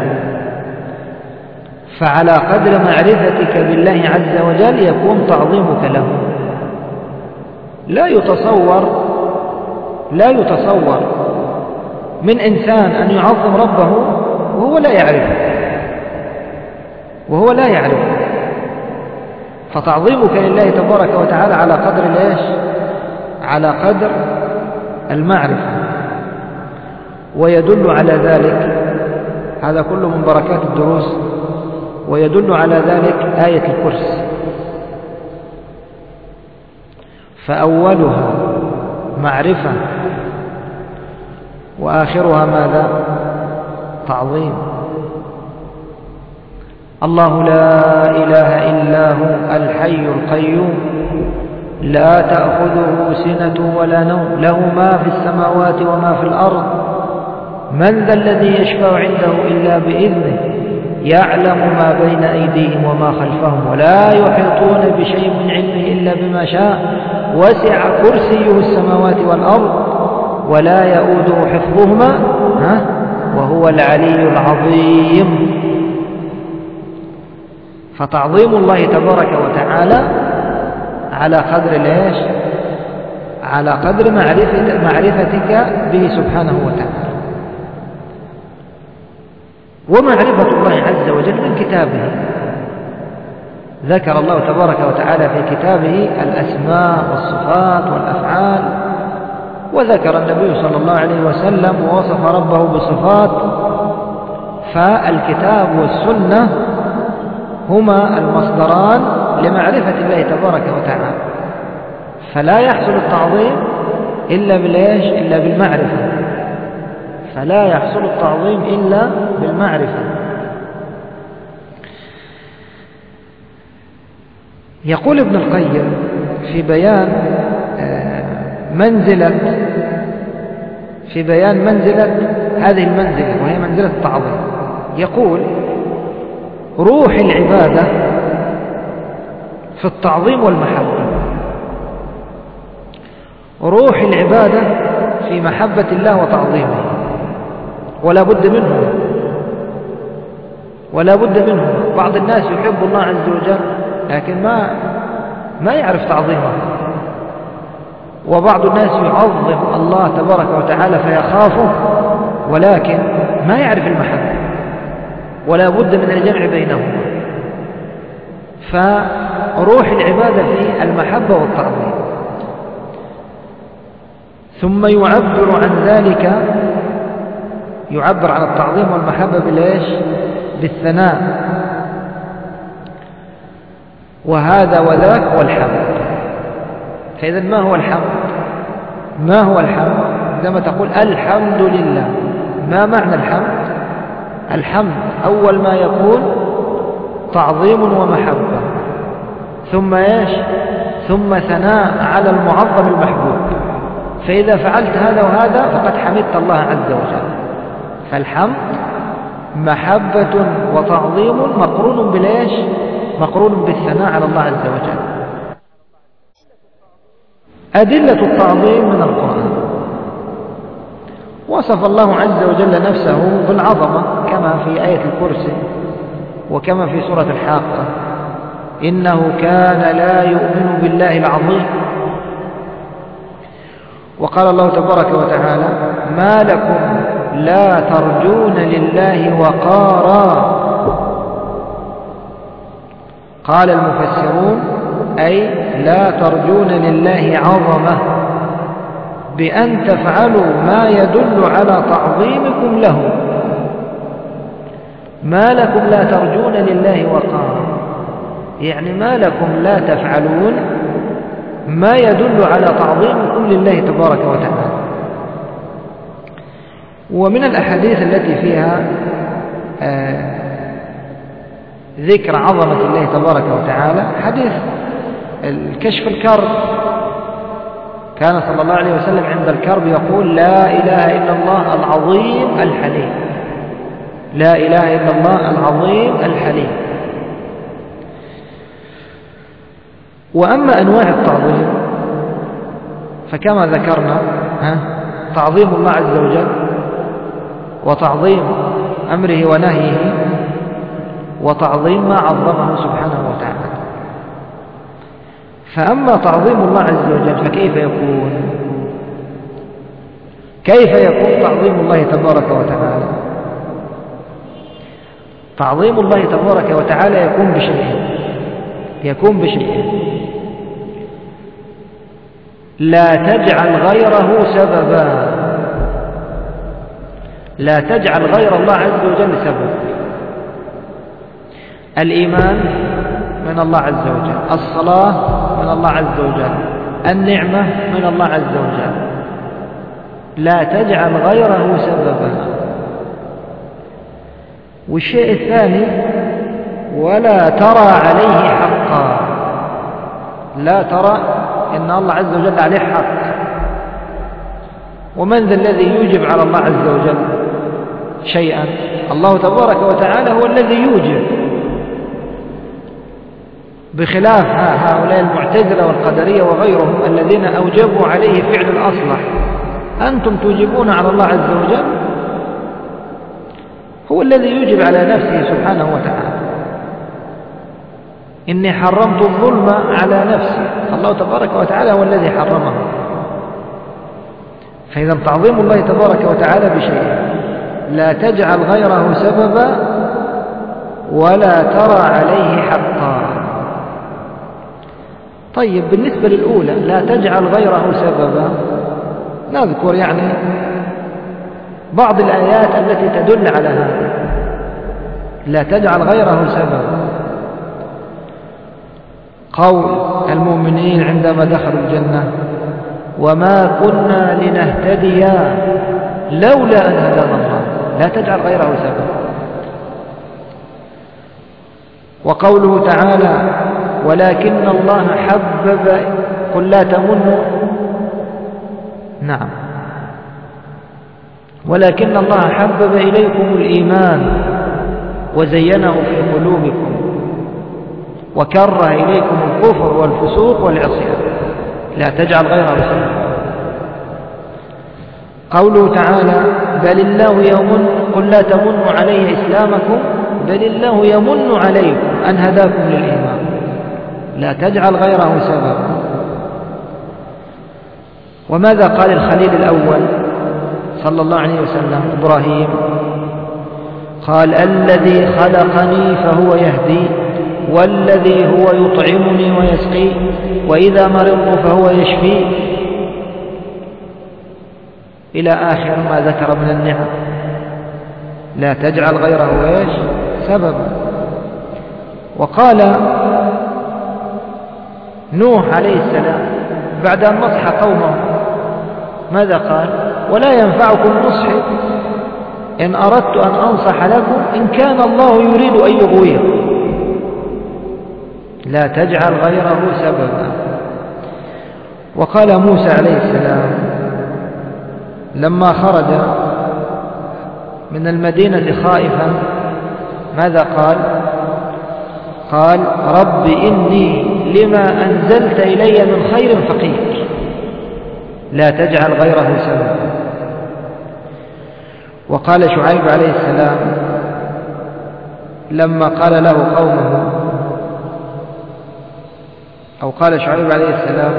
فعلى قدر معرفتك بالله عز وجل يكون تعظيمك له. لا يتصور لا يتصور من إنسان أن يعظم ربه وهو لا يعرفه وهو لا يعرفه فتعظيمك لله تبارك وتعالى على قدر ليش؟ على قدر المعرفة. ويدل على ذلك، هذا كله من بركات الدروس، ويدل على ذلك آية الكرسي، فأولها معرفة وآخرها ماذا؟ تعظيم. الله لا إله إلا هو الحي القيوم لا تأخذه سنة ولا نوم له ما في السماوات وما في الأرض من ذا الذي يشفع عنده إلا بإذنه يعلم ما بين أيديهم وما خلفهم ولا يحيطون بشيء من علمه إلا بما شاء وسع كرسيه السماوات والأرض ولا يؤوده حفظهما وهو العلي العظيم. فتعظيم الله تبارك وتعالى على قدر ليش؟ على قدر معرفة معرفتك به سبحانه وتعالى. ومعرفة الله عز وجل من كتابه، ذكر الله تبارك وتعالى في كتابه الأسماء والصفات والأفعال، وذكر النبي صلى الله عليه وسلم ووصف ربه بصفات. فالكتاب والسنة هما المصدران لمعرفة الله تبارك وتعالى، فلا يحصل التعظيم إلا بالإيش؟ إلا بالمعرفة. فلا يحصل التعظيم إلا بالمعرفة. يقول ابن القيم في بيان منزلة في بيان منزلة هذه المنزلة وهي منزلة التعظيم، يقول: روح العبادة في التعظيم والمحبة. روح العبادة في محبة الله وتعظيمه، ولا بد منه ولا بد منه بعض الناس يحب الله عز وجل لكن ما ما يعرف تعظيمه، وبعض الناس يعظم الله تبارك وتعالى فيخافه ولكن ما يعرف المحبة، ولا بد من الجمع بينهما. فروح العبادة في المحبة والتعظيم. ثم يعبر عن ذلك يعبر عن التعظيم والمحبة بالإيش؟ بالثناء. وهذا وذاك هو الحمد. فإذا ما هو الحمد؟ ما هو الحمد؟ عندما تقول الحمد لله، ما معنى الحمد؟ الحمد أول ما يكون تعظيم ومحبة، ثم إيش؟ ثم ثناء على المعظم المحبوب. فإذا فعلت هذا وهذا فقد حمدت الله عز وجل. فالحمد محبة وتعظيم مقرون بالإيش؟ مقرون بالثناء على الله عز وجل. أدلة التعظيم من القرآن. وصف الله عز وجل نفسه بالعظمة كما في آية الكرسي وكما في سورة الحاقة: إنه كان لا يؤمن بالله العظيم. وقال الله تبارك وتعالى: ما لكم لا ترجون لله وقارا. قال المفسرون: أي لا ترجون لله عظمة بأن تفعلوا ما يدل على تعظيمكم له. ما لكم لا ترجون لله وقارا، يعني ما لكم لا تفعلون ما يدل على تعظيمكم لله تبارك وتعالى. ومن الأحاديث التي فيها آه ذكر عظمة الله تبارك وتعالى حديث الكشف الكرب. كان صلى الله عليه وسلم عند الكرب يقول: لا إله إلا الله العظيم الحليم. لا إله إلا الله العظيم الحليم. وأما أنواع التعظيم فكما ذكرنا ها تعظيم الله عز وجل وتعظيم أمره ونهيه وتعظيم ما عظمه سبحانه وتعالى. فأما تعظيم الله عز وجل فكيف يكون؟ كيف يكون تعظيم الله تبارك وتعالى؟ تعظيم الله تبارك وتعالى يكون بشيئين يكون بشيئين لا تجعل غيره سببا، لا تجعل غير الله عز وجل سبب. الإيمان من الله عز وجل، الصلاة من الله عز وجل، النعمة من الله عز وجل، لا تجعل غيره سببا. والشيء الثاني ولا ترى عليه حقا، لا ترى إن الله عز وجل عليه حق. ومن ذا الذي يوجب على الله عز وجل شيئا؟ الله تبارك وتعالى هو الذي يوجب، بخلاف هؤلاء المعتزلة والقدرية وغيرهم الذين أوجبوا عليه فعل الأصلح. أنتم توجبون على الله عز وجل، هو الذي يوجب على نفسه سبحانه وتعالى. إني حرمت الظلم على نفسي، الله تبارك وتعالى هو الذي حرمه. فإذا تعظيم الله تبارك وتعالى بشيء لا تجعل غيره سببا ولا ترى عليه حقا. طيب بالنسبة للأولى لا تجعل غيره سببا، نذكر يعني بعض الآيات التي تدل على هذا. لا تجعل غيره سببا، قول المؤمنين عندما دخلوا الجنة وما كنا لنهتدي لولا أن هدانا الله، لا تجعل غيره سببا. وقوله تعالى ولكن الله حبب، قل لا تمنوا، نعم، ولكن الله حبب إليكم الإيمان وزينه في قلوبكم وكره إليكم الكفر والفسوق والعصيان، لا تجعل غيره سببا. قوله تعالى بل الله يمن، قل لا تمنوا علي إسلامكم بل الله يمن عليكم أن هداكم للإيمان، لا تجعل غيره سببا. وماذا قال الخليل الأول صلى الله عليه وسلم إبراهيم؟ قال الذي خلقني فهو يهدي، والذي هو يطعمني ويسقي، وإذا مرضت فهو يشفي، إلى آخر ما ذكر من النعم. لا تجعل غيره إيش سببا. وقال نوح عليه السلام بعد أن نصح قومه ماذا قال؟ ولا ينفعكم نصحي إن أردت أن أنصح لكم إن كان الله يريد أن يغويكم. لا تجعل غيره سببا. وقال موسى عليه السلام لما خرج من المدينة خائفا ماذا قال؟ قال رب إني لما أنزلت إلي من خير فقير، لا تجعل غيره سببا. وقال شعيب عليه السلام لما قال له قومه، أو قال شعيب عليه السلام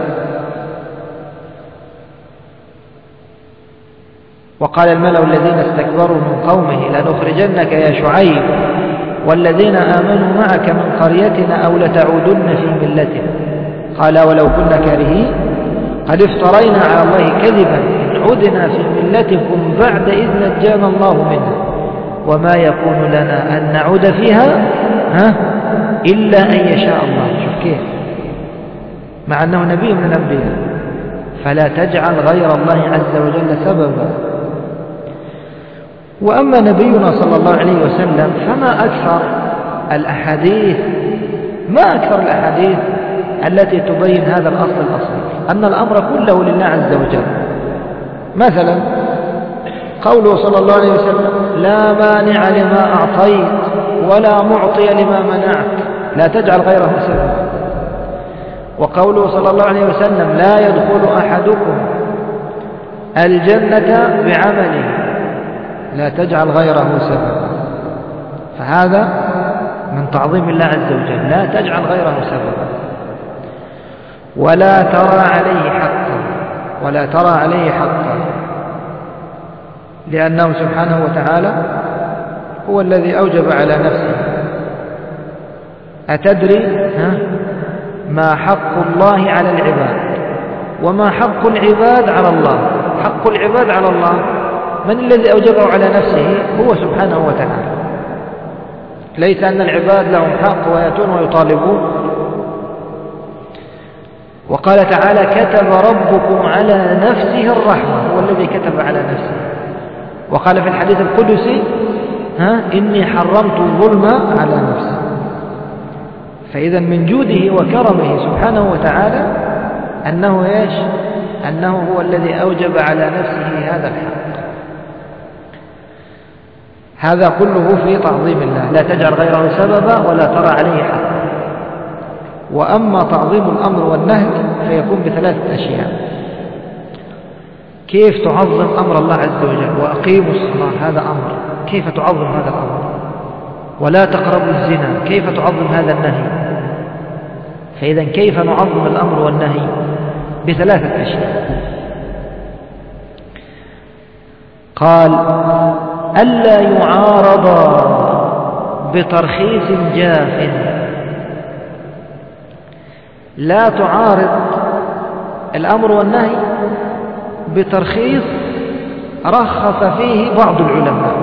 وقال الملأ الذين استكبروا من قومه لنخرجنك يا شعيب والذين آمنوا معك من قريتنا أو لتعودن في ملتنا. قال ولو كنا كارهين قد افترينا على الله كذبا إن عدنا في ملتكم بعد إذ نجانا الله منها وما يكون لنا أن نعود فيها ها إلا أن يشاء الله. شوف كيف، مع أنه نبي من الأنبياء. فلا تجعل غير الله عز وجل سببا. وأما نبينا صلى الله عليه وسلم فما أكثر الأحاديث ما أكثر الأحاديث التي تبين هذا الأصل الأصلي أن الأمر كله لله عز وجل. مثلا قوله صلى الله عليه وسلم لا مانع لما أعطيت ولا معطي لما منعت، لا تجعل غيره سببا. وقوله صلى الله عليه وسلم لا يدخل أحدكم الجنة بعمله لا تجعل غيره سببا، فهذا من تعظيم الله عز وجل، لا تجعل غيره سببا. ولا ترى عليه حقا، ولا ترى عليه حقا، لأنه سبحانه وتعالى هو الذي أوجب على نفسه. أتدري ها ما حق الله على العباد وما حق العباد على الله؟ حق العباد على الله من الذي أوجبه على نفسه؟ هو سبحانه وتعالى. ليس أن العباد لهم حق ويأتون ويطالبون. وقال تعالى كتب ربكم على نفسه الرحمة، هو الذي كتب على نفسه. وقال في الحديث القدسي ها إني حرمت الظلم على نفسي. فإذا من جوده وكرمه سبحانه وتعالى أنه إيش؟ أنه هو الذي أوجب على نفسه هذا الحق. هذا كله في تعظيم الله، لا تجعل غيره سببا ولا ترى عليه حقا. وأما تعظيم الأمر والنهي فيكون بثلاثة أشياء. كيف تعظم أمر الله عز وجل؟ وأقيموا الصلاة، هذا أمر، كيف تعظم هذا الأمر؟ ولا تقربوا الزنا، كيف تعظم هذا النهي؟ فإذا كيف نعظم الأمر والنهي؟ بثلاثة أشياء. قال ألا يعارض بترخيص جاف، لا تعارض الأمر والنهي بترخيص رخص فيه بعض العلماء.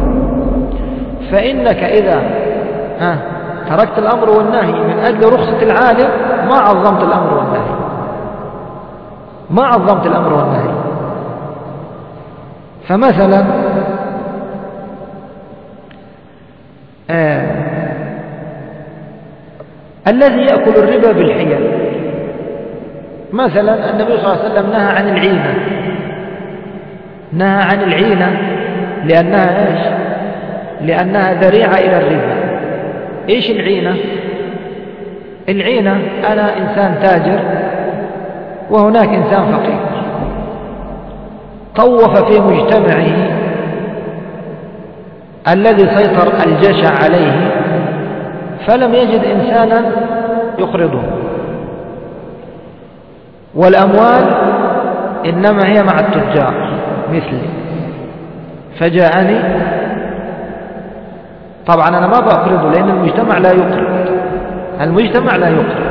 فإنك إذا ها تركت الأمر والنهي من أجل رخصة العالم ما عظمت الأمر والنهي، ما عظمت الأمر والنهي. فمثلا آه الذي يأكل الربا بالحيل، مثلا النبي صلى الله عليه وسلم نهى عن العينة، نهى عن العينة لأنها إيش؟ لأنها ذريعة إلى الربا. إيش العينة؟ العينة أنا إنسان تاجر وهناك إنسان فقير، طوف في مجتمعه الذي سيطر الجشع عليه فلم يجد إنسانا يقرضه، والأموال إنما هي مع التجار مثلي، فجاءني. طبعا أنا ما بأقرضه لأن المجتمع لا يقرض، المجتمع لا يقرض،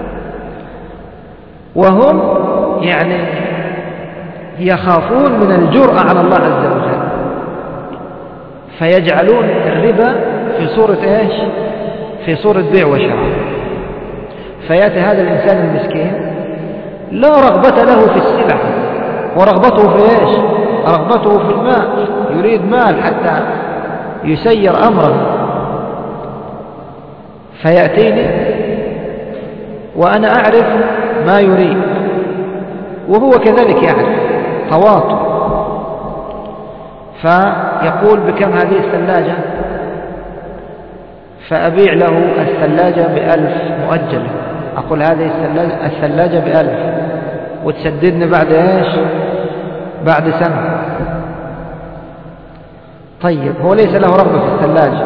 وهم يعني يخافون من الجرأة على الله عز وجل، فيجعلون الربا في صورة إيش؟ في صورة بيع وشراء. فيأتي هذا الإنسان المسكين لا رغبة له في السلعة، ورغبته في إيش؟ رغبته في المال، يريد مال حتى يسير أمره. فيأتيني وأنا أعرف ما يريد وهو كذلك يعرف، تواطؤ. فيقول بكم هذه الثلاجة؟ فأبيع له الثلاجة بألف مؤجلة، أقول هذه الثلاجة, الثلاجة بألف وتسددني بعد إيش؟ بعد سنة. طيب هو ليس له رغبة في الثلاجة،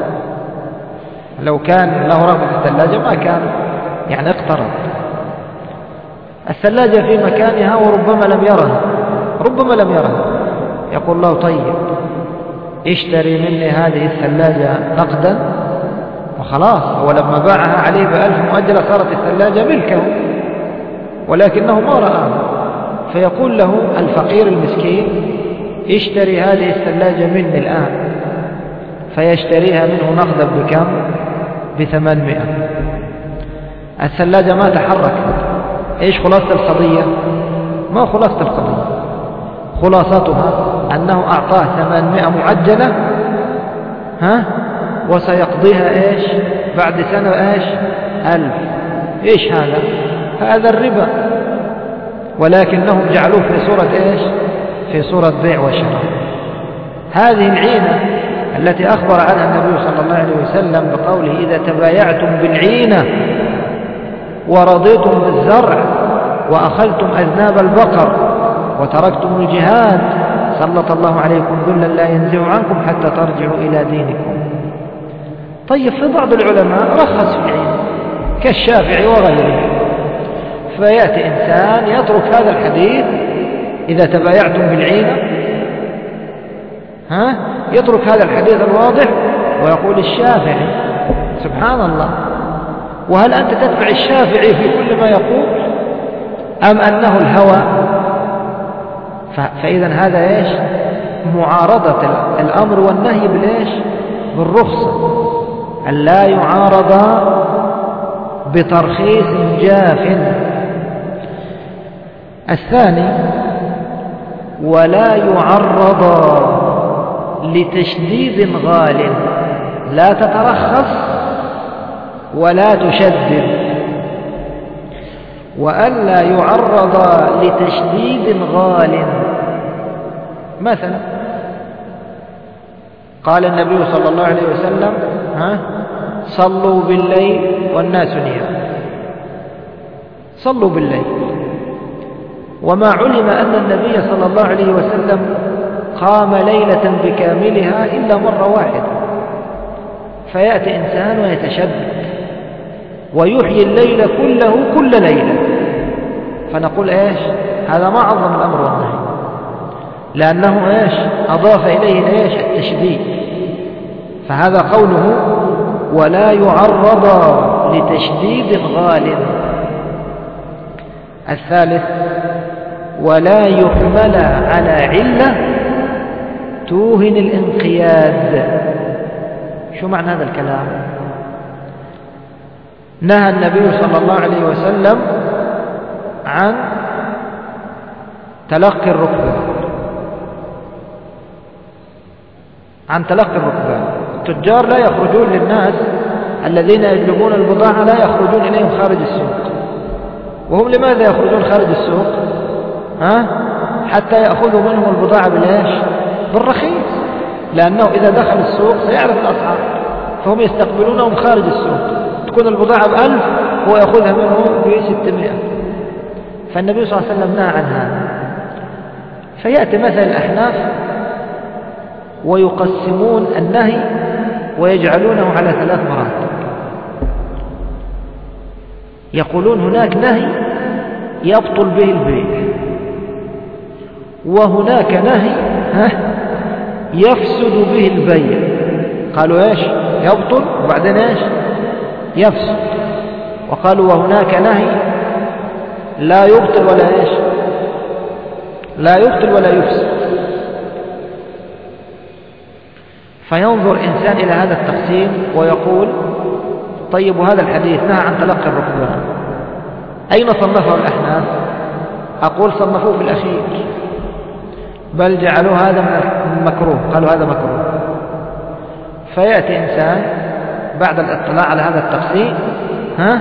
لو كان له رغبة في الثلاجة ما كان يعني اقترض. الثلاجة في مكانها وربما لم يرها، ربما لم يرها. يقول له طيب اشتري مني هذه الثلاجة نقدا، وخلاص هو لما باعها عليه بألف مؤجلة صارت الثلاجة ملكه، ولكنه ما رآها. فيقول له الفقير المسكين اشتري هذه الثلاجة مني الآن، فيشتريها منه نقدا بكم؟ بثمانمائة. الثلاجة ما تحركت. ايش خلاصة القضية؟ ما خلاصة القضية، خلاصتها أنه أعطاه ثمانمائة معجلة ها وسيقضيها ايش بعد سنة؟ ايش؟ ألف. ايش هذا؟ هذا الربا، ولكنهم جعلوه في صورة ايش؟ في صورة بيع وشراء. هذه العينة التي أخبر عنها النبي صلى الله عليه وسلم بقوله إذا تبايعتم بالعينة ورضيتم بالزرع وأخذتم أذناب البقر وتركتم الجهاد سلط الله عليكم ذلا لا ينزع عنكم حتى ترجعوا إلى دينكم. طيب في بعض العلماء رخص في العين كالشافعي وغيره، فيأتي إنسان يترك هذا الحديث إذا تبايعتم بالعينة، ها يترك هذا الحديث الواضح ويقول الشافعي. سبحان الله، وهل أنت تتبع الشافعي في كل ما يقول أم أنه الهوى؟ فإذا هذا إيش؟ معارضة الأمر والنهي بالإيش؟ بالرخصة، أن لا يعارض بترخيص جاف. الثاني ولا يعرض لتشديد غال، لا تترخص ولا تشدد. وألا يعرض لتشديد غال، مثلا قال النبي صلى الله عليه وسلم ها صلوا بالليل والناس نيام، صلوا بالليل، وما علم أن النبي صلى الله عليه وسلم قام ليلة بكاملها إلا مرة واحدة. فيأتي إنسان ويتشدد ويحيي الليل كله كل ليلة، فنقول إيش؟ هذا ما عظم الأمر والنهي، لأنه إيش؟ أضاف إليه إيش؟ التشديد. فهذا قوله ولا يعرض لتشديد غال. الثالث ولا يحمل على علة توهن الانقياد. شو معنى هذا الكلام؟ نهى النبي صلى الله عليه وسلم عن تلقي الركبان، عن تلقي الركبان. التجار لا يخرجون للناس الذين يجلبون البضاعة، لا يخرجون إليهم خارج السوق. وهم لماذا يخرجون خارج السوق؟ ها؟ حتى يأخذوا منهم البضاعة بالإيش؟ بالرخيص، لأنه إذا دخل السوق سيعرف الأسعار، فهم يستقبلونهم خارج السوق. تكون البضاعة بألف هو يأخذها منهم بستمائة. فالنبي صلى الله عليه وسلم نهى عن هذا. فيأتي مثل الأحناف ويقسمون النهي ويجعلونه على ثلاث مراتب. يقولون هناك نهي يبطل به البيع، وهناك نهي ها يفسد به البيع. قالوا ايش؟ يبطل وبعدين ايش؟ يفسد. وقالوا وهناك نهي لا يبطل ولا ايش؟ لا يبطل ولا يفسد. فينظر إنسان إلى هذا التقسيم ويقول طيب وهذا الحديث نهى عن تلقي الركبان، أين صنفه الأحناف؟ أقول صنفوه في الأخير، بل جعلوا هذا من المكروه، قالوا هذا مكروه. فيأتي إنسان بعد الاطلاع على هذا التقسيم ها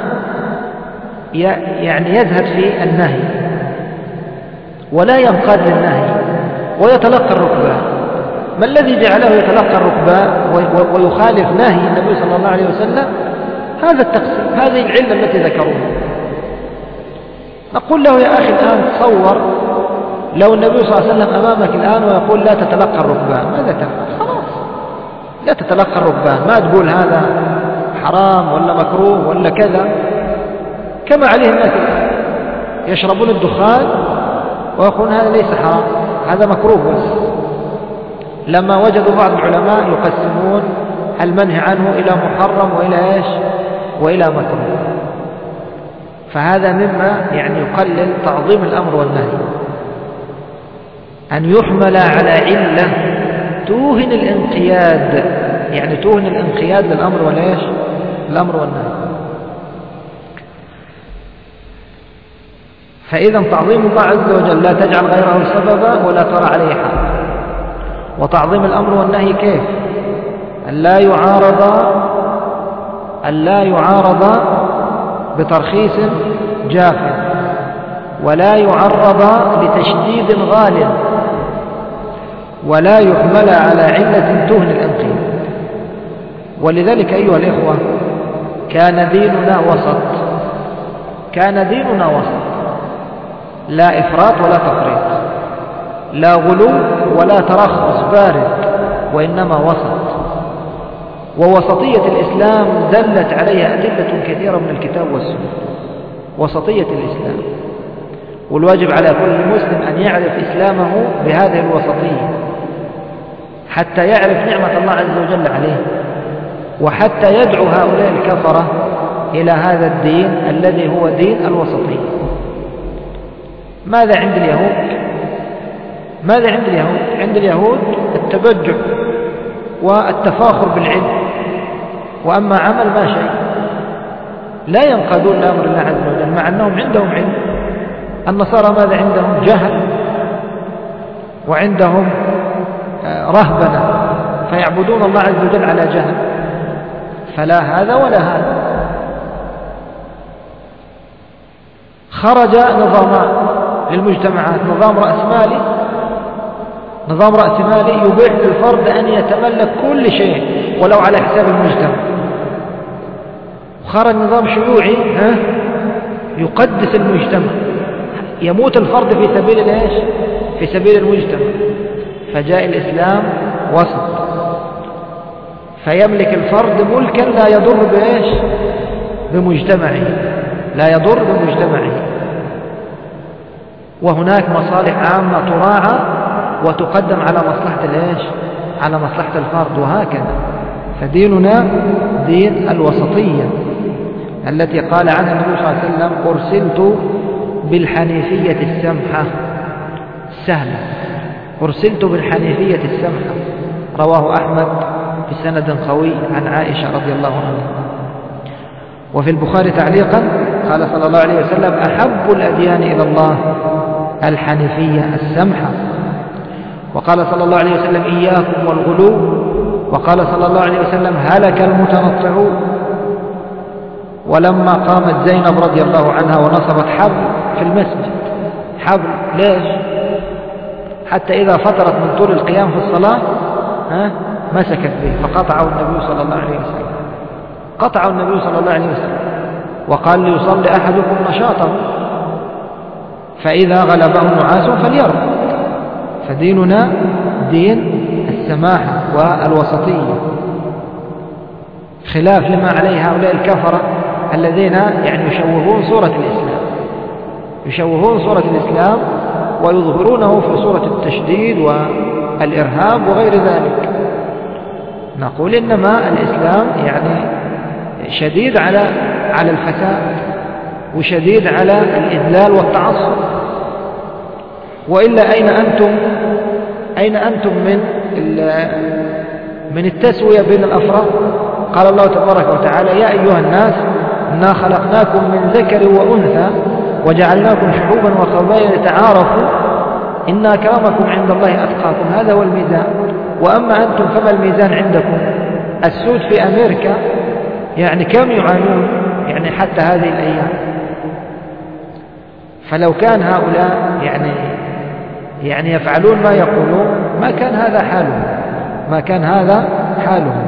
يعني يزهد في النهي ولا ينقاد للنهي ويتلقى الركبان. ما الذي جعله يتلقى الركبان ويخالف نهي النبي صلى الله عليه وسلم؟ هذا التقسيم، هذه العلة التي ذكروها. نقول له يا أخي الآن تصور لو النبي صلى الله عليه وسلم أمامك الآن ويقول لا تتلقى الركبان، ماذا تفعل؟ خلاص لا تتلقى الركبان، ما تقول هذا حرام ولا مكروه ولا كذا، كما عليه الناس الآن يشربون الدخان ويقولون هذا ليس حرام، هذا مكروه بس. لما وجدوا بعض العلماء يقسمون المنهي عنه إلى محرم وإلى إيش؟ وإلى مكروه. فهذا مما يعني يقلل تعظيم الأمر والنهي، أن يحمل على علة توهن الانقياد، يعني توهن الانقياد للأمر والإيش؟ الأمر والنهي. فإذا تعظيم الله عز وجل لا تجعل غيره سببا ولا ترى عليه حرج. وتعظيم الأمر والنهي كيف؟ أن لا يعارض أن لا يعارض بترخيص جاف، ولا يعرض لتشديد غال، ولا يحمل على علة تهن الانقياد. ولذلك أيها الإخوة كان ديننا وسط، كان ديننا وسط، لا إفراط ولا تفريط، لا غلو ولا ترخص بارد، وإنما وسط. ووسطية الإسلام دلت عليها أدلة كثيرة من الكتاب والسنة، وسطية الإسلام. والواجب على كل مسلم أن يعرف إسلامه بهذه الوسطية حتى يعرف نعمة الله عز وجل عليه، وحتى يدعو هؤلاء الكفرة إلى هذا الدين الذي هو دين الوسطية. ماذا عند اليهود؟ ماذا عند اليهود؟ عند اليهود التبجع والتفاخر بالعلم، وأما عمل ما شيء، لا ينقادون لأمر الله عز وجل مع أنهم عندهم علم. النصارى ماذا عندهم؟ جهل، وعندهم رهبنة، فيعبدون الله عز وجل على جهل، فلا هذا ولا هذا. خرج نظامان للمجتمعات، نظام رأسمالي نظام رأسمالي يبيح للفرد أن يتملك كل شيء ولو على حساب المجتمع. وخرج نظام شيوعي ها يقدس المجتمع، يموت الفرد في سبيل الايش؟ في سبيل المجتمع. فجاء الإسلام وسط، فيملك الفرد ملكا لا يضر بايش؟ بمجتمعه، لا يضر بمجتمعه. وهناك مصالح عامة تراعى وتقدم على مصلحة الايش؟ على مصلحة الفرد، وهكذا. فديننا دين الوسطية التي قال عنها النبي صلى الله عليه وسلم: أرسلت بالحنيفية السمحة السهلة، أرسلت بالحنيفية السمحة. رواه أحمد بسند قوي عن عائشة رضي الله عنها. وفي البخاري تعليقا قال صلى الله عليه وسلم: أحب الأديان إلى الله الحنيفية السمحة. وقال صلى الله عليه وسلم: إياكم والغلو. وقال صلى الله عليه وسلم: هلك المتنطعون. ولما قامت زينب رضي الله عنها ونصبت حبل في المسجد، حبل ليش؟ حتى إذا فترت من طول القيام في الصلاة ها مسكت به، فقطعه النبي صلى الله عليه وسلم، قطعه النبي صلى الله عليه وسلم وقال: ليصلي أحدكم نشاطه، فإذا غلبه نعاس فليرقد. فديننا دين السماحة والوسطية، خلاف لما عليه هؤلاء الكفرة الذين يعني يشوهون صورة الإسلام، يشوهون صورة الإسلام ويظهرونه في صورة التشديد والإرهاب وغير ذلك. نقول إنما الإسلام يعني شديد على على الفساد، وشديد على الإذلال والتعصب. وإلا أين أنتم أين أنتم من من التسوية بين الأفراد؟ قال الله تبارك وتعالى: يا أيها الناس إنا خلقناكم من ذكر وأنثى وجعلناكم شعوبا وقبائل لتعارفوا إن أكرمكم عند الله أتقاكم. هذا هو الميزان. وأما أنتم فما الميزان عندكم؟ السود في أمريكا يعني كم يعانون يعني حتى هذه الأيام. فلو كان هؤلاء يعني يعني يفعلون ما يقولون ما كان هذا حالهم، ما كان هذا حالهم.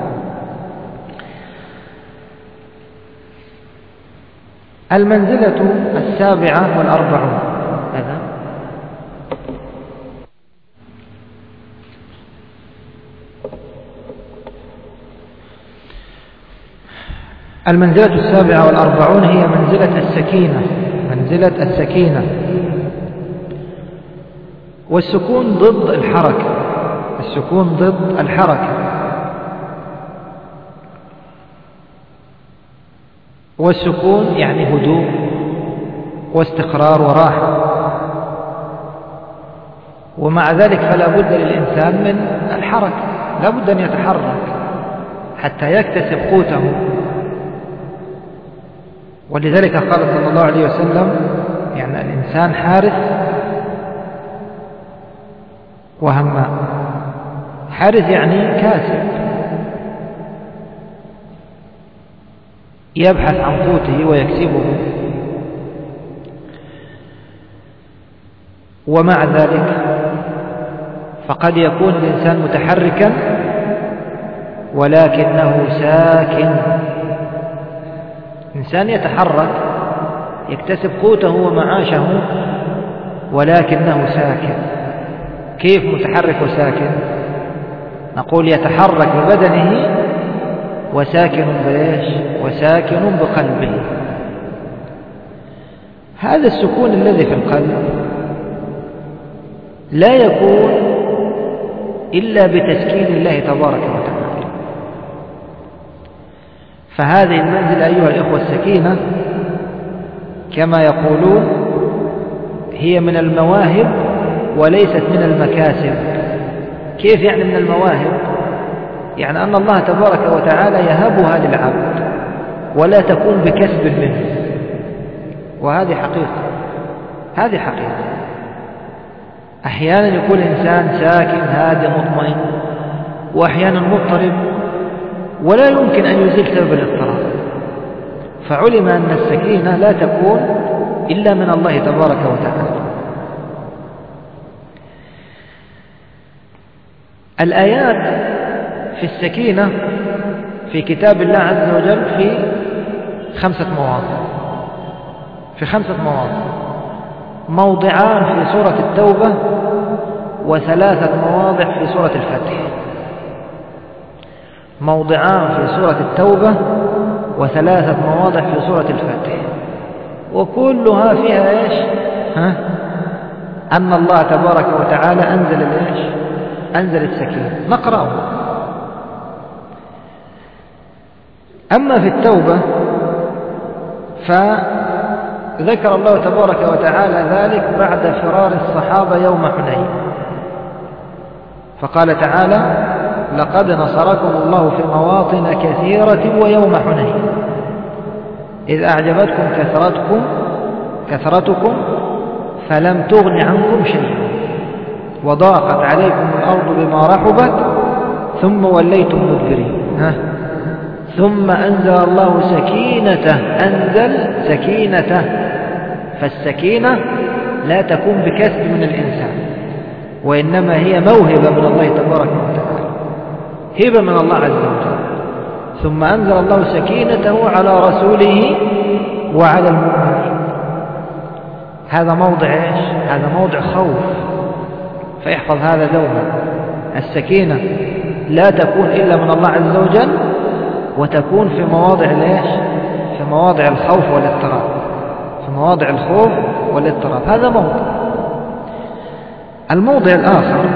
المنزلة السابعة والأربعون. هذا المنزلة السابعة والأربعون هي منزلة السكينة، منزلة السكينة. والسكون ضد الحركة، السكون ضد الحركة. والسكون يعني هدوء واستقرار وراحة، ومع ذلك فلا بد للإنسان من الحركة، لا بد أن يتحرك حتى يكتسب قوته. ولذلك قال صلى الله عليه وسلم: يعني الإنسان حارس وهمام. حارس يعني كاسب، يبحث عن قوته ويكسبه، ومع ذلك فقد يكون الإنسان متحركا ولكنه ساكن. إنسان يتحرك يكتسب قوته ومعاشه ولكنه ساكن. كيف متحرك وساكن؟ نقول يتحرك ببدنه وساكن بإيش؟ وساكن بقلبه. هذا السكون الذي في القلب لا يكون إلا بتسكين الله تبارك وتعالى. فهذه المنزلة أيها الإخوة السكينة كما يقولون هي من المواهب وليست من المكاسب. كيف يعني من المواهب؟ يعني أن الله تبارك وتعالى يهبها للعبد ولا تكون بكسب منه، وهذه حقيقة. هذه حقيقة. أحيانا يكون الإنسان ساكن هادئ مطمئن، وأحيانا مضطرب ولا يمكن أن يزيل سبب الاضطراب. فعلم أن السكينة لا تكون إلا من الله تبارك وتعالى. الآيات في السكينة في كتاب الله عز وجل في خمسة مواضع في خمسة مواضع موضعان في سورة التوبة وثلاثة مواضع في سورة الفتح. موضعان في سورة التوبة وثلاثة مواضع في سورة الفتح، وكلها فيها إيش؟ ها؟ أن الله تبارك وتعالى أنزل الإيش؟ أنزل السكينة. نقرأه. أما في التوبة فذكر الله تبارك وتعالى ذلك بعد فرار الصحابة يوم حنين، فقال تعالى: لقد نصركم الله في مواطن كثيرة ويوم حنين إذ أعجبتكم كثرتكم كثرتكم فلم تغن عنكم شيئا وضاقت عليكم الأرض بما رحبت ثم وليتم مدبرين. ها؟ ثم أنزل الله سكينته أنزل سكينته. فالسكينة لا تكون بكسب من الإنسان، وإنما هي موهبة من الله تبارك وتعالى، هبة من الله عز وجل. ثم أنزل الله سكينته على رسوله وعلى المؤمنين. هذا موضع إيش؟ هذا موضع خوف، فيحفظ هذا دوما. السكينة لا تكون إلا من الله عز وجل، وتكون في مواضع ليش؟ في مواضع الخوف والاضطراب، في مواضع الخوف والاضطراب. هذا موضع. الموضع الآخر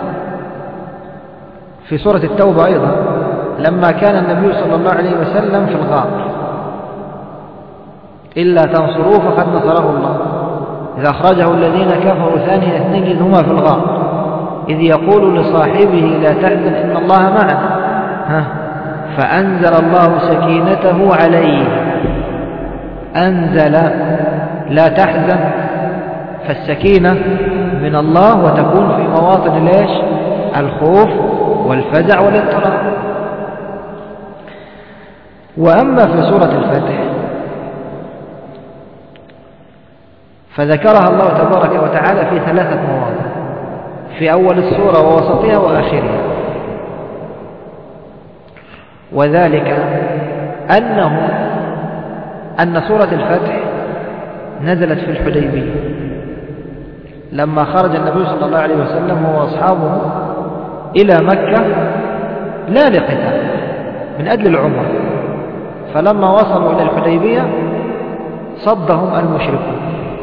في سورة التوبة أيضا، لما كان النبي صلى الله عليه وسلم في الغار: إلا تنصروه فقد نصره الله إذا أخرجه الذين كفروا ثاني اثنين إذ هما في الغار إذ يقول لصاحبه لا تحزن إن الله معنا. ها؟ فأنزل الله سكينته عليه. أنزل، لا تحزن. فالسكينة من الله وتكون في مواطن ليش؟ الخوف والفزع والاضطراب. وأما في سورة الفتح فذكرها الله تبارك وتعالى في ثلاثة مواضع، في أول السورة ووسطها وآخرها، وذلك أنه أن سورة الفتح نزلت في الحديبية لما خرج النبي صلى الله عليه وسلم وأصحابه إلى مكة لا لقتال، من أجل العمرة. فلما وصلوا إلى الحديبية صدهم المشركون.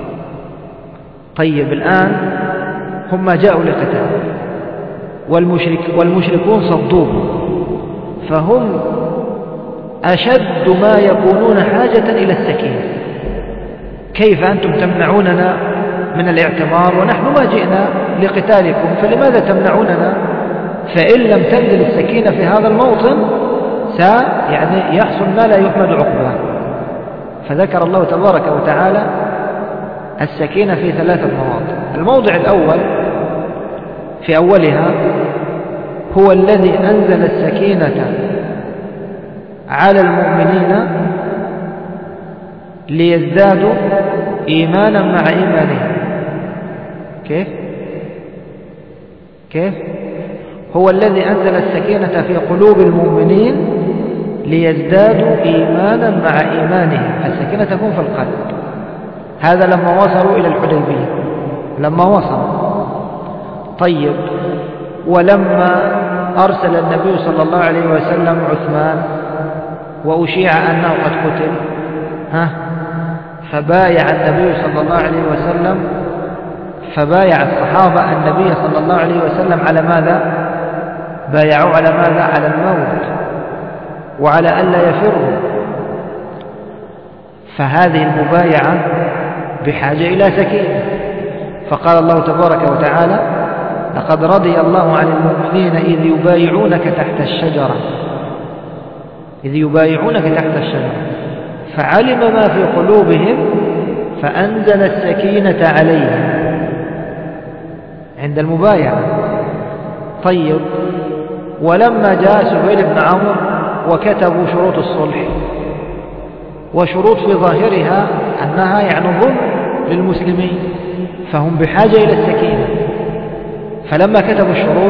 طيب الآن هم جاءوا لقتال والمشرك والمشركون صدوهم، فهم أشد ما يكونون حاجة إلى السكينة. كيف أنتم تمنعوننا من الاعتمار ونحن ما جئنا لقتالكم، فلماذا تمنعوننا؟ فإن لم تنزل السكينة في هذا الموطن سا يعني يحصل ما لا يحمد عقباه. فذكر الله تبارك وتعالى السكينة في ثلاثة مواضع. الموضع الأول في أولها هو الذي أنزل السكينة على المؤمنين ليزدادوا إيمانا مع إيمانهم. كيف؟ كيف؟ هو الذي أنزل السكينة في قلوب المؤمنين ليزدادوا إيمانا مع إيمانهم. السكينة تكون في القلب، هذا لما وصلوا إلى الحديبية، لما وصلوا. طيب، ولما أرسل النبي صلى الله عليه وسلم عثمان وأشيع أنه قد قتل، ها فبايع النبي صلى الله عليه وسلم فبايع الصحابة النبي صلى الله عليه وسلم على ماذا؟ بايعوا على ماذا؟ على الموت وعلى ألا يفروا. فهذه المبايعة بحاجة إلى سكينة. فقال الله تبارك وتعالى: لقد رضي الله عن المؤمنين إذ يبايعونك تحت الشجرة إذ يبايعونك تحت الشجرة فعلم ما في قلوبهم فأنزل السكينة عليهم عند المبايعة. طيب، ولما جاء سهيل بن عمرو وكتبوا شروط الصلح، وشروط في ظاهرها أنها يعني ظلم للمسلمين، فهم بحاجة إلى السكينة. فلما كتبوا الشروط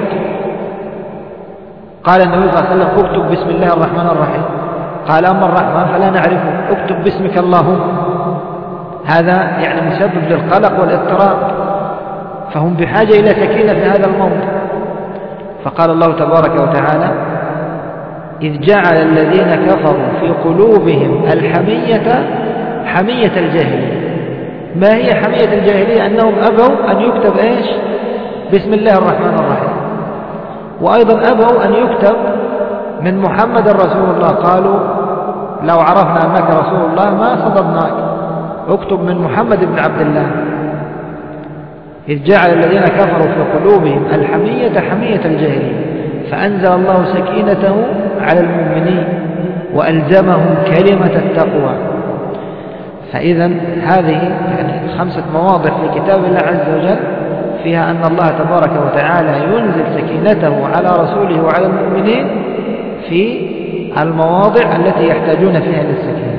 قال النبي صلى الله عليه وسلم: اكتب بسم الله الرحمن الرحيم. قال: أما الرحمن فلا نعرفه، اكتب باسمك اللهم. هذا يعني مسبب للقلق والاضطراب، فهم بحاجة إلى سكينة في هذا الموضع. فقال الله تبارك وتعالى: إذ جعل الذين كفروا في قلوبهم الحمية حمية الجاهلية. ما هي حمية الجاهلية؟ أنهم أبوا أن يكتب إيش؟ بسم الله الرحمن الرحيم. وأيضا أبوا أن يكتب من محمد رسول الله. قالوا: لو عرفنا أنك رسول الله ما صددناك، اكتب من محمد بن عبد الله. إذ جعل الذين كفروا في قلوبهم الحمية حمية الجاهلية فأنزل الله سكينته على المؤمنين وألزمهم كلمة التقوى. فإذا هذه يعني خمسة مواضع في كتاب الله عز وجل فيها أن الله تبارك وتعالى ينزل سكينته على رسوله وعلى المؤمنين في المواضع التي يحتاجون فيها للسكينة.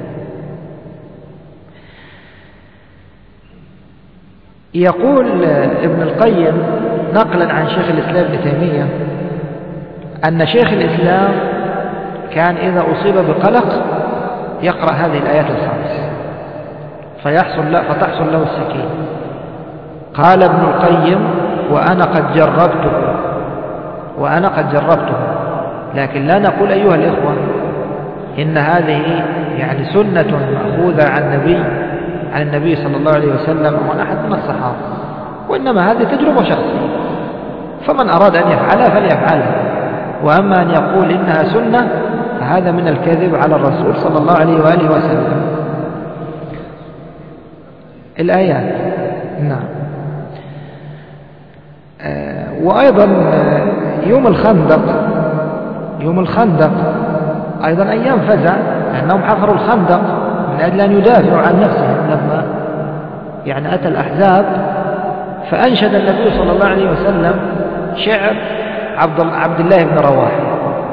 يقول ابن القيم نقلا عن شيخ الإسلام ابن تيمية أن شيخ الإسلام كان إذا أصيب بقلق يقرأ هذه الآيات الخمس فيحصل له فتحصل له السكينة. قال ابن القيم: وأنا قد جربته وأنا قد جربته لكن لا نقول أيها الإخوة إن هذه يعني سنة مأخوذة عن النبي عن النبي صلى الله عليه وسلم وعن أحد من الصحابة، وإنما هذه تجربة شخصية، فمن أراد أن يفعلها فليفعلها. وأما أن يقول إنها سنة فهذا من الكذب على الرسول صلى الله عليه وآله وسلم. الآيات، نعم. آه وأيضا يوم الخندق يوم الخندق أيضا أيام فزع، لأنهم حفروا الخندق من أجل أن يدافعوا عن نفسهم لما يعني أتى الأحزاب. فأنشد النبي صلى الله عليه وسلم شعر عبد الله بن رواحة: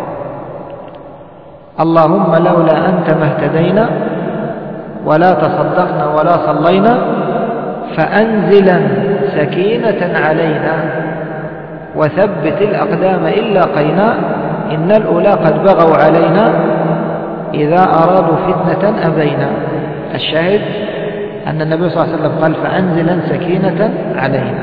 اللهم لولا أنت ما اهتدينا ولا تصدقنا ولا صلينا فأنزلا سكينة علينا وثبت الأقدام إن لاقينا إن الأولى قد بغوا علينا إذا أرادوا فتنة أبينا. الشاهد أن النبي صلى الله عليه وسلم قال: فأنزلا سكينة علينا.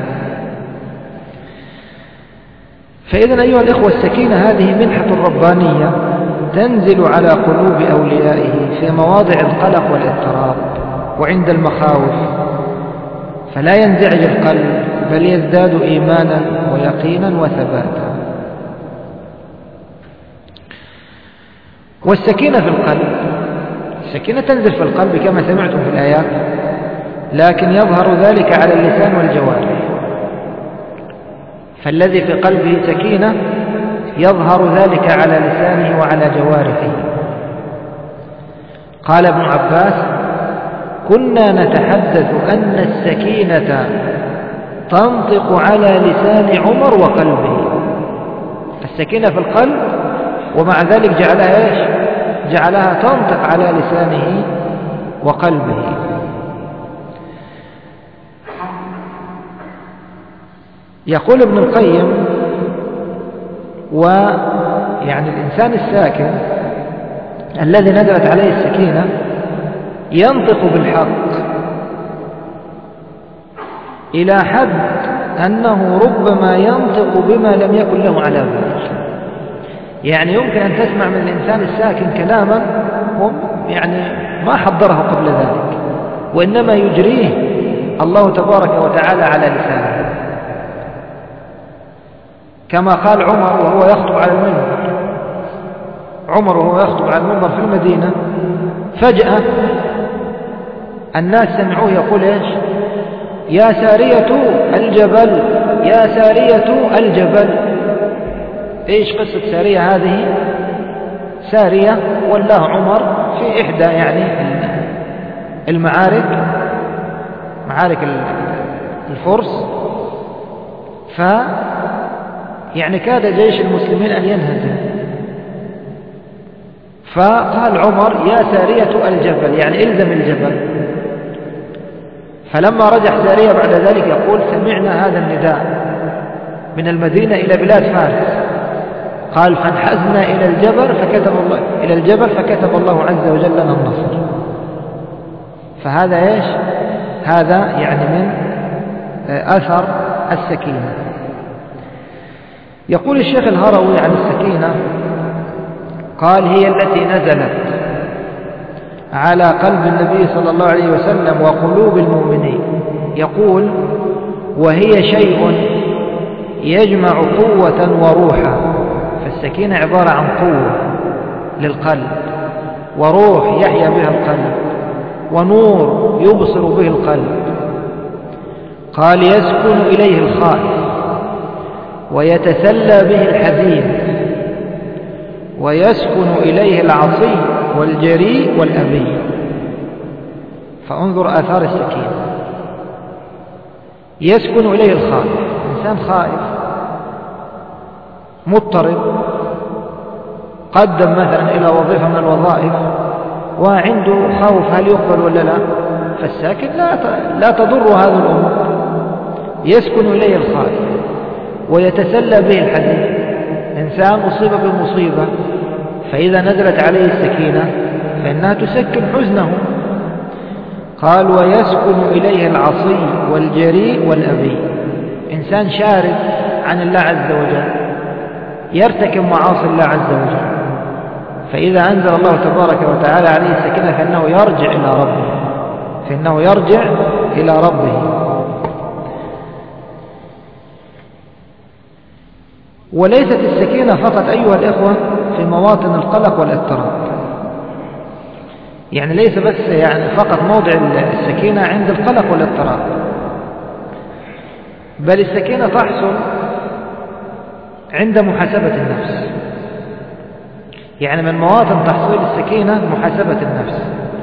فإذا أيها الإخوة السكينة هذه منحة ربانية تنزل على قلوب أوليائه في مواضع القلق والاضطراب وعند المخاوف، فلا ينزعج القلب بل يزداد إيمانا ويقينا وثباتا. والسكينة في القلب، السكينة تنزل في القلب كما سمعتم في الآيات، لكن يظهر ذلك على اللسان والجوارح. فالذي في قلبه سكينة يظهر ذلك على لسانه وعلى جوارحه. قال ابن عباس: كنا نتحدث أن السكينة تنطق على لسان عمر وقلبه. السكينة في القلب ومع ذلك جعلها إيش؟ جعلها تنطق على لسانه وقلبه. يقول ابن القيم: ويعني الإنسان الساكن الذي نزلت عليه السكينة ينطق بالحق إلى حد أنه ربما ينطق بما لم يكن له على بال. يعني يمكن أن تسمع من الإنسان الساكن كلاما يعني ما حضره قبل ذلك، وإنما يجريه الله تبارك وتعالى على لسانه، كما قال عمر وهو يخطب على المنبر. عمر وهو يخطب على المنبر في المدينة فجأة الناس سمعوه يقول إيش؟ يا سارية الجبل، يا سارية الجبل. إيش قصة سارية هذه؟ سارية والله عمر في إحدى يعني المعارك، معارك الفرس، ف يعني كاد جيش المسلمين أن ينهزم، فقال عمر يا سارية الجبل، يعني إلزم الجبل. فلما رجع سارية بعد ذلك يقول سمعنا هذا النداء من المدينة إلى بلاد فارس، قال فانحزنا إلى الجبل فكتب الله إلى الجبل فكتب الله عز وجل لنا النصر. فهذا إيش؟ هذا يعني من أثر السكينة. يقول الشيخ الهروي عن السكينة قال هي التي نزلت على قلب النبي صلى الله عليه وسلم وقلوب المؤمنين. يقول وهي شيء يجمع قوة وروحا، فالسكينة عبارة عن قوة للقلب، وروح يحيا بها القلب، ونور يبصر به القلب. قال يسكن إليه الخائف ويتسلى به الحزين، ويسكن إليه العصي والجريء والأبي. فانظر آثار السكينة. يسكن إليه الخائف، إنسان خائف مضطرب قدم مثلا إلى وظيفة من الوظائف وعنده خوف هل يقبل ولا لا، فالساكن لا لا تضر هذه الأمور. يسكن إليه الخائف ويتسلى به الحزين، إنسان أصيب بمصيبة فإذا نزلت عليه السكينة فإنها تسكن حزنه. قال ويسكن إليه العصي والجريء والأبي، إنسان شارد عن الله عز وجل يرتكب معاصي الله عز وجل، فإذا أنزل الله تبارك وتعالى عليه السكينة فإنه يرجع إلى ربه، فإنه يرجع إلى ربه. وليست السكينة فقط أيها الإخوة في مواطن القلق والاضطراب، يعني ليس بس يعني فقط موضع السكينة عند القلق والاضطراب، بل السكينة تحصل عند محاسبة النفس. يعني من مواطن تحصيل السكينة محاسبة النفس.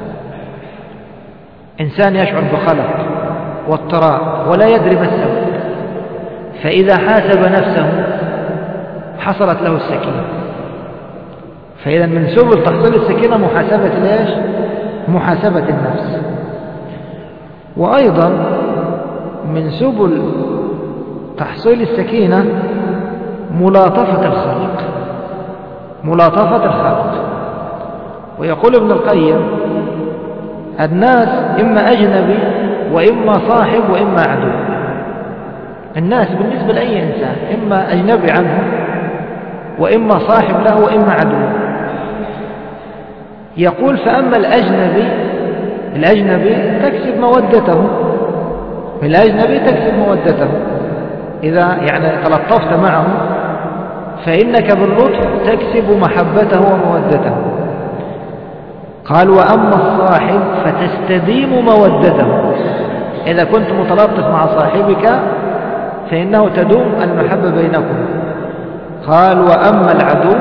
إنسان يشعر بخلق واضطراب ولا يدري ما السبب، فإذا حاسب نفسه حصلت له السكينة. فإذا من سبل تحصيل السكينة محاسبة ليش؟ محاسبة النفس. وأيضا من سبل تحصيل السكينة ملاطفة الخلق، ملاطفة الخلق. ويقول ابن القيم الناس إما أجنبي وإما صاحب وإما عدو. الناس بالنسبة لأي إنسان إما أجنبي عنه وإما صاحب له وإما عدو. يقول فأما الأجنبي، الأجنبي تكسب مودته، الأجنبي تكسب مودته إذا يعني تلطفت معه فإنك باللطف تكسب محبته ومودته. قال وأما الصاحب فتستديم مودته، إذا كنت متلطف مع صاحبك فإنه تدوم المحبة بينكم. قال وأما العدو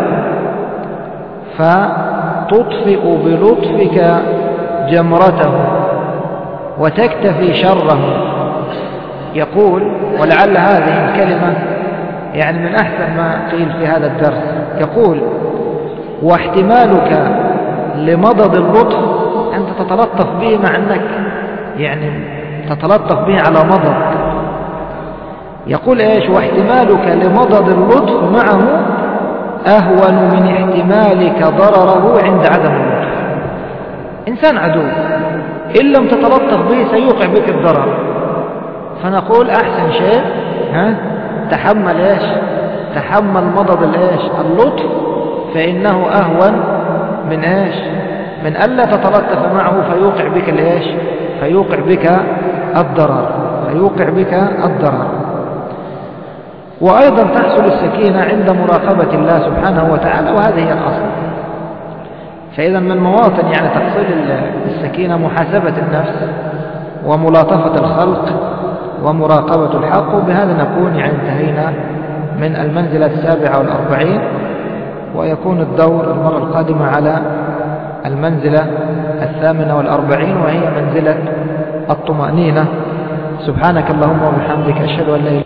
فتطفئ بلطفك جمرته وتكتفي شره. يقول ولعل هذه الكلمة يعني من أحسن ما قيل في هذا الدرس. يقول واحتمالك لمضض اللطف أنت تتلطف به مع أنك يعني تتلطف به على مضض. يقول إيش؟ واحتمالك لمضض اللطف معه أهون من احتمالك ضرره عند عدم اللطف. إنسان عدو إن لم تتلطف به سيوقع بك الضرر، فنقول أحسن شيء ها تحمل إيش تحمل مضض الإيش اللطف، فإنه أهون من إيش من ألا تتلطف معه فيوقع بك الإيش فيوقع بك الضرر فيوقع بك الضرر. وأيضا تحصل السكينة عند مراقبة الله سبحانه وتعالى، وهذه هي الأصل. فإذا من مواطن يعني تحصيل السكينة محاسبة النفس وملاطفة الخلق ومراقبة الحق. وبهذا نكون يعني انتهينا من المنزلة السابعة والأربعين، ويكون الدور المرة القادمة على المنزلة الثامنة والأربعين، وهي منزلة الطمأنينة. سبحانك اللهم وبحمدك، أشهد أن لا إله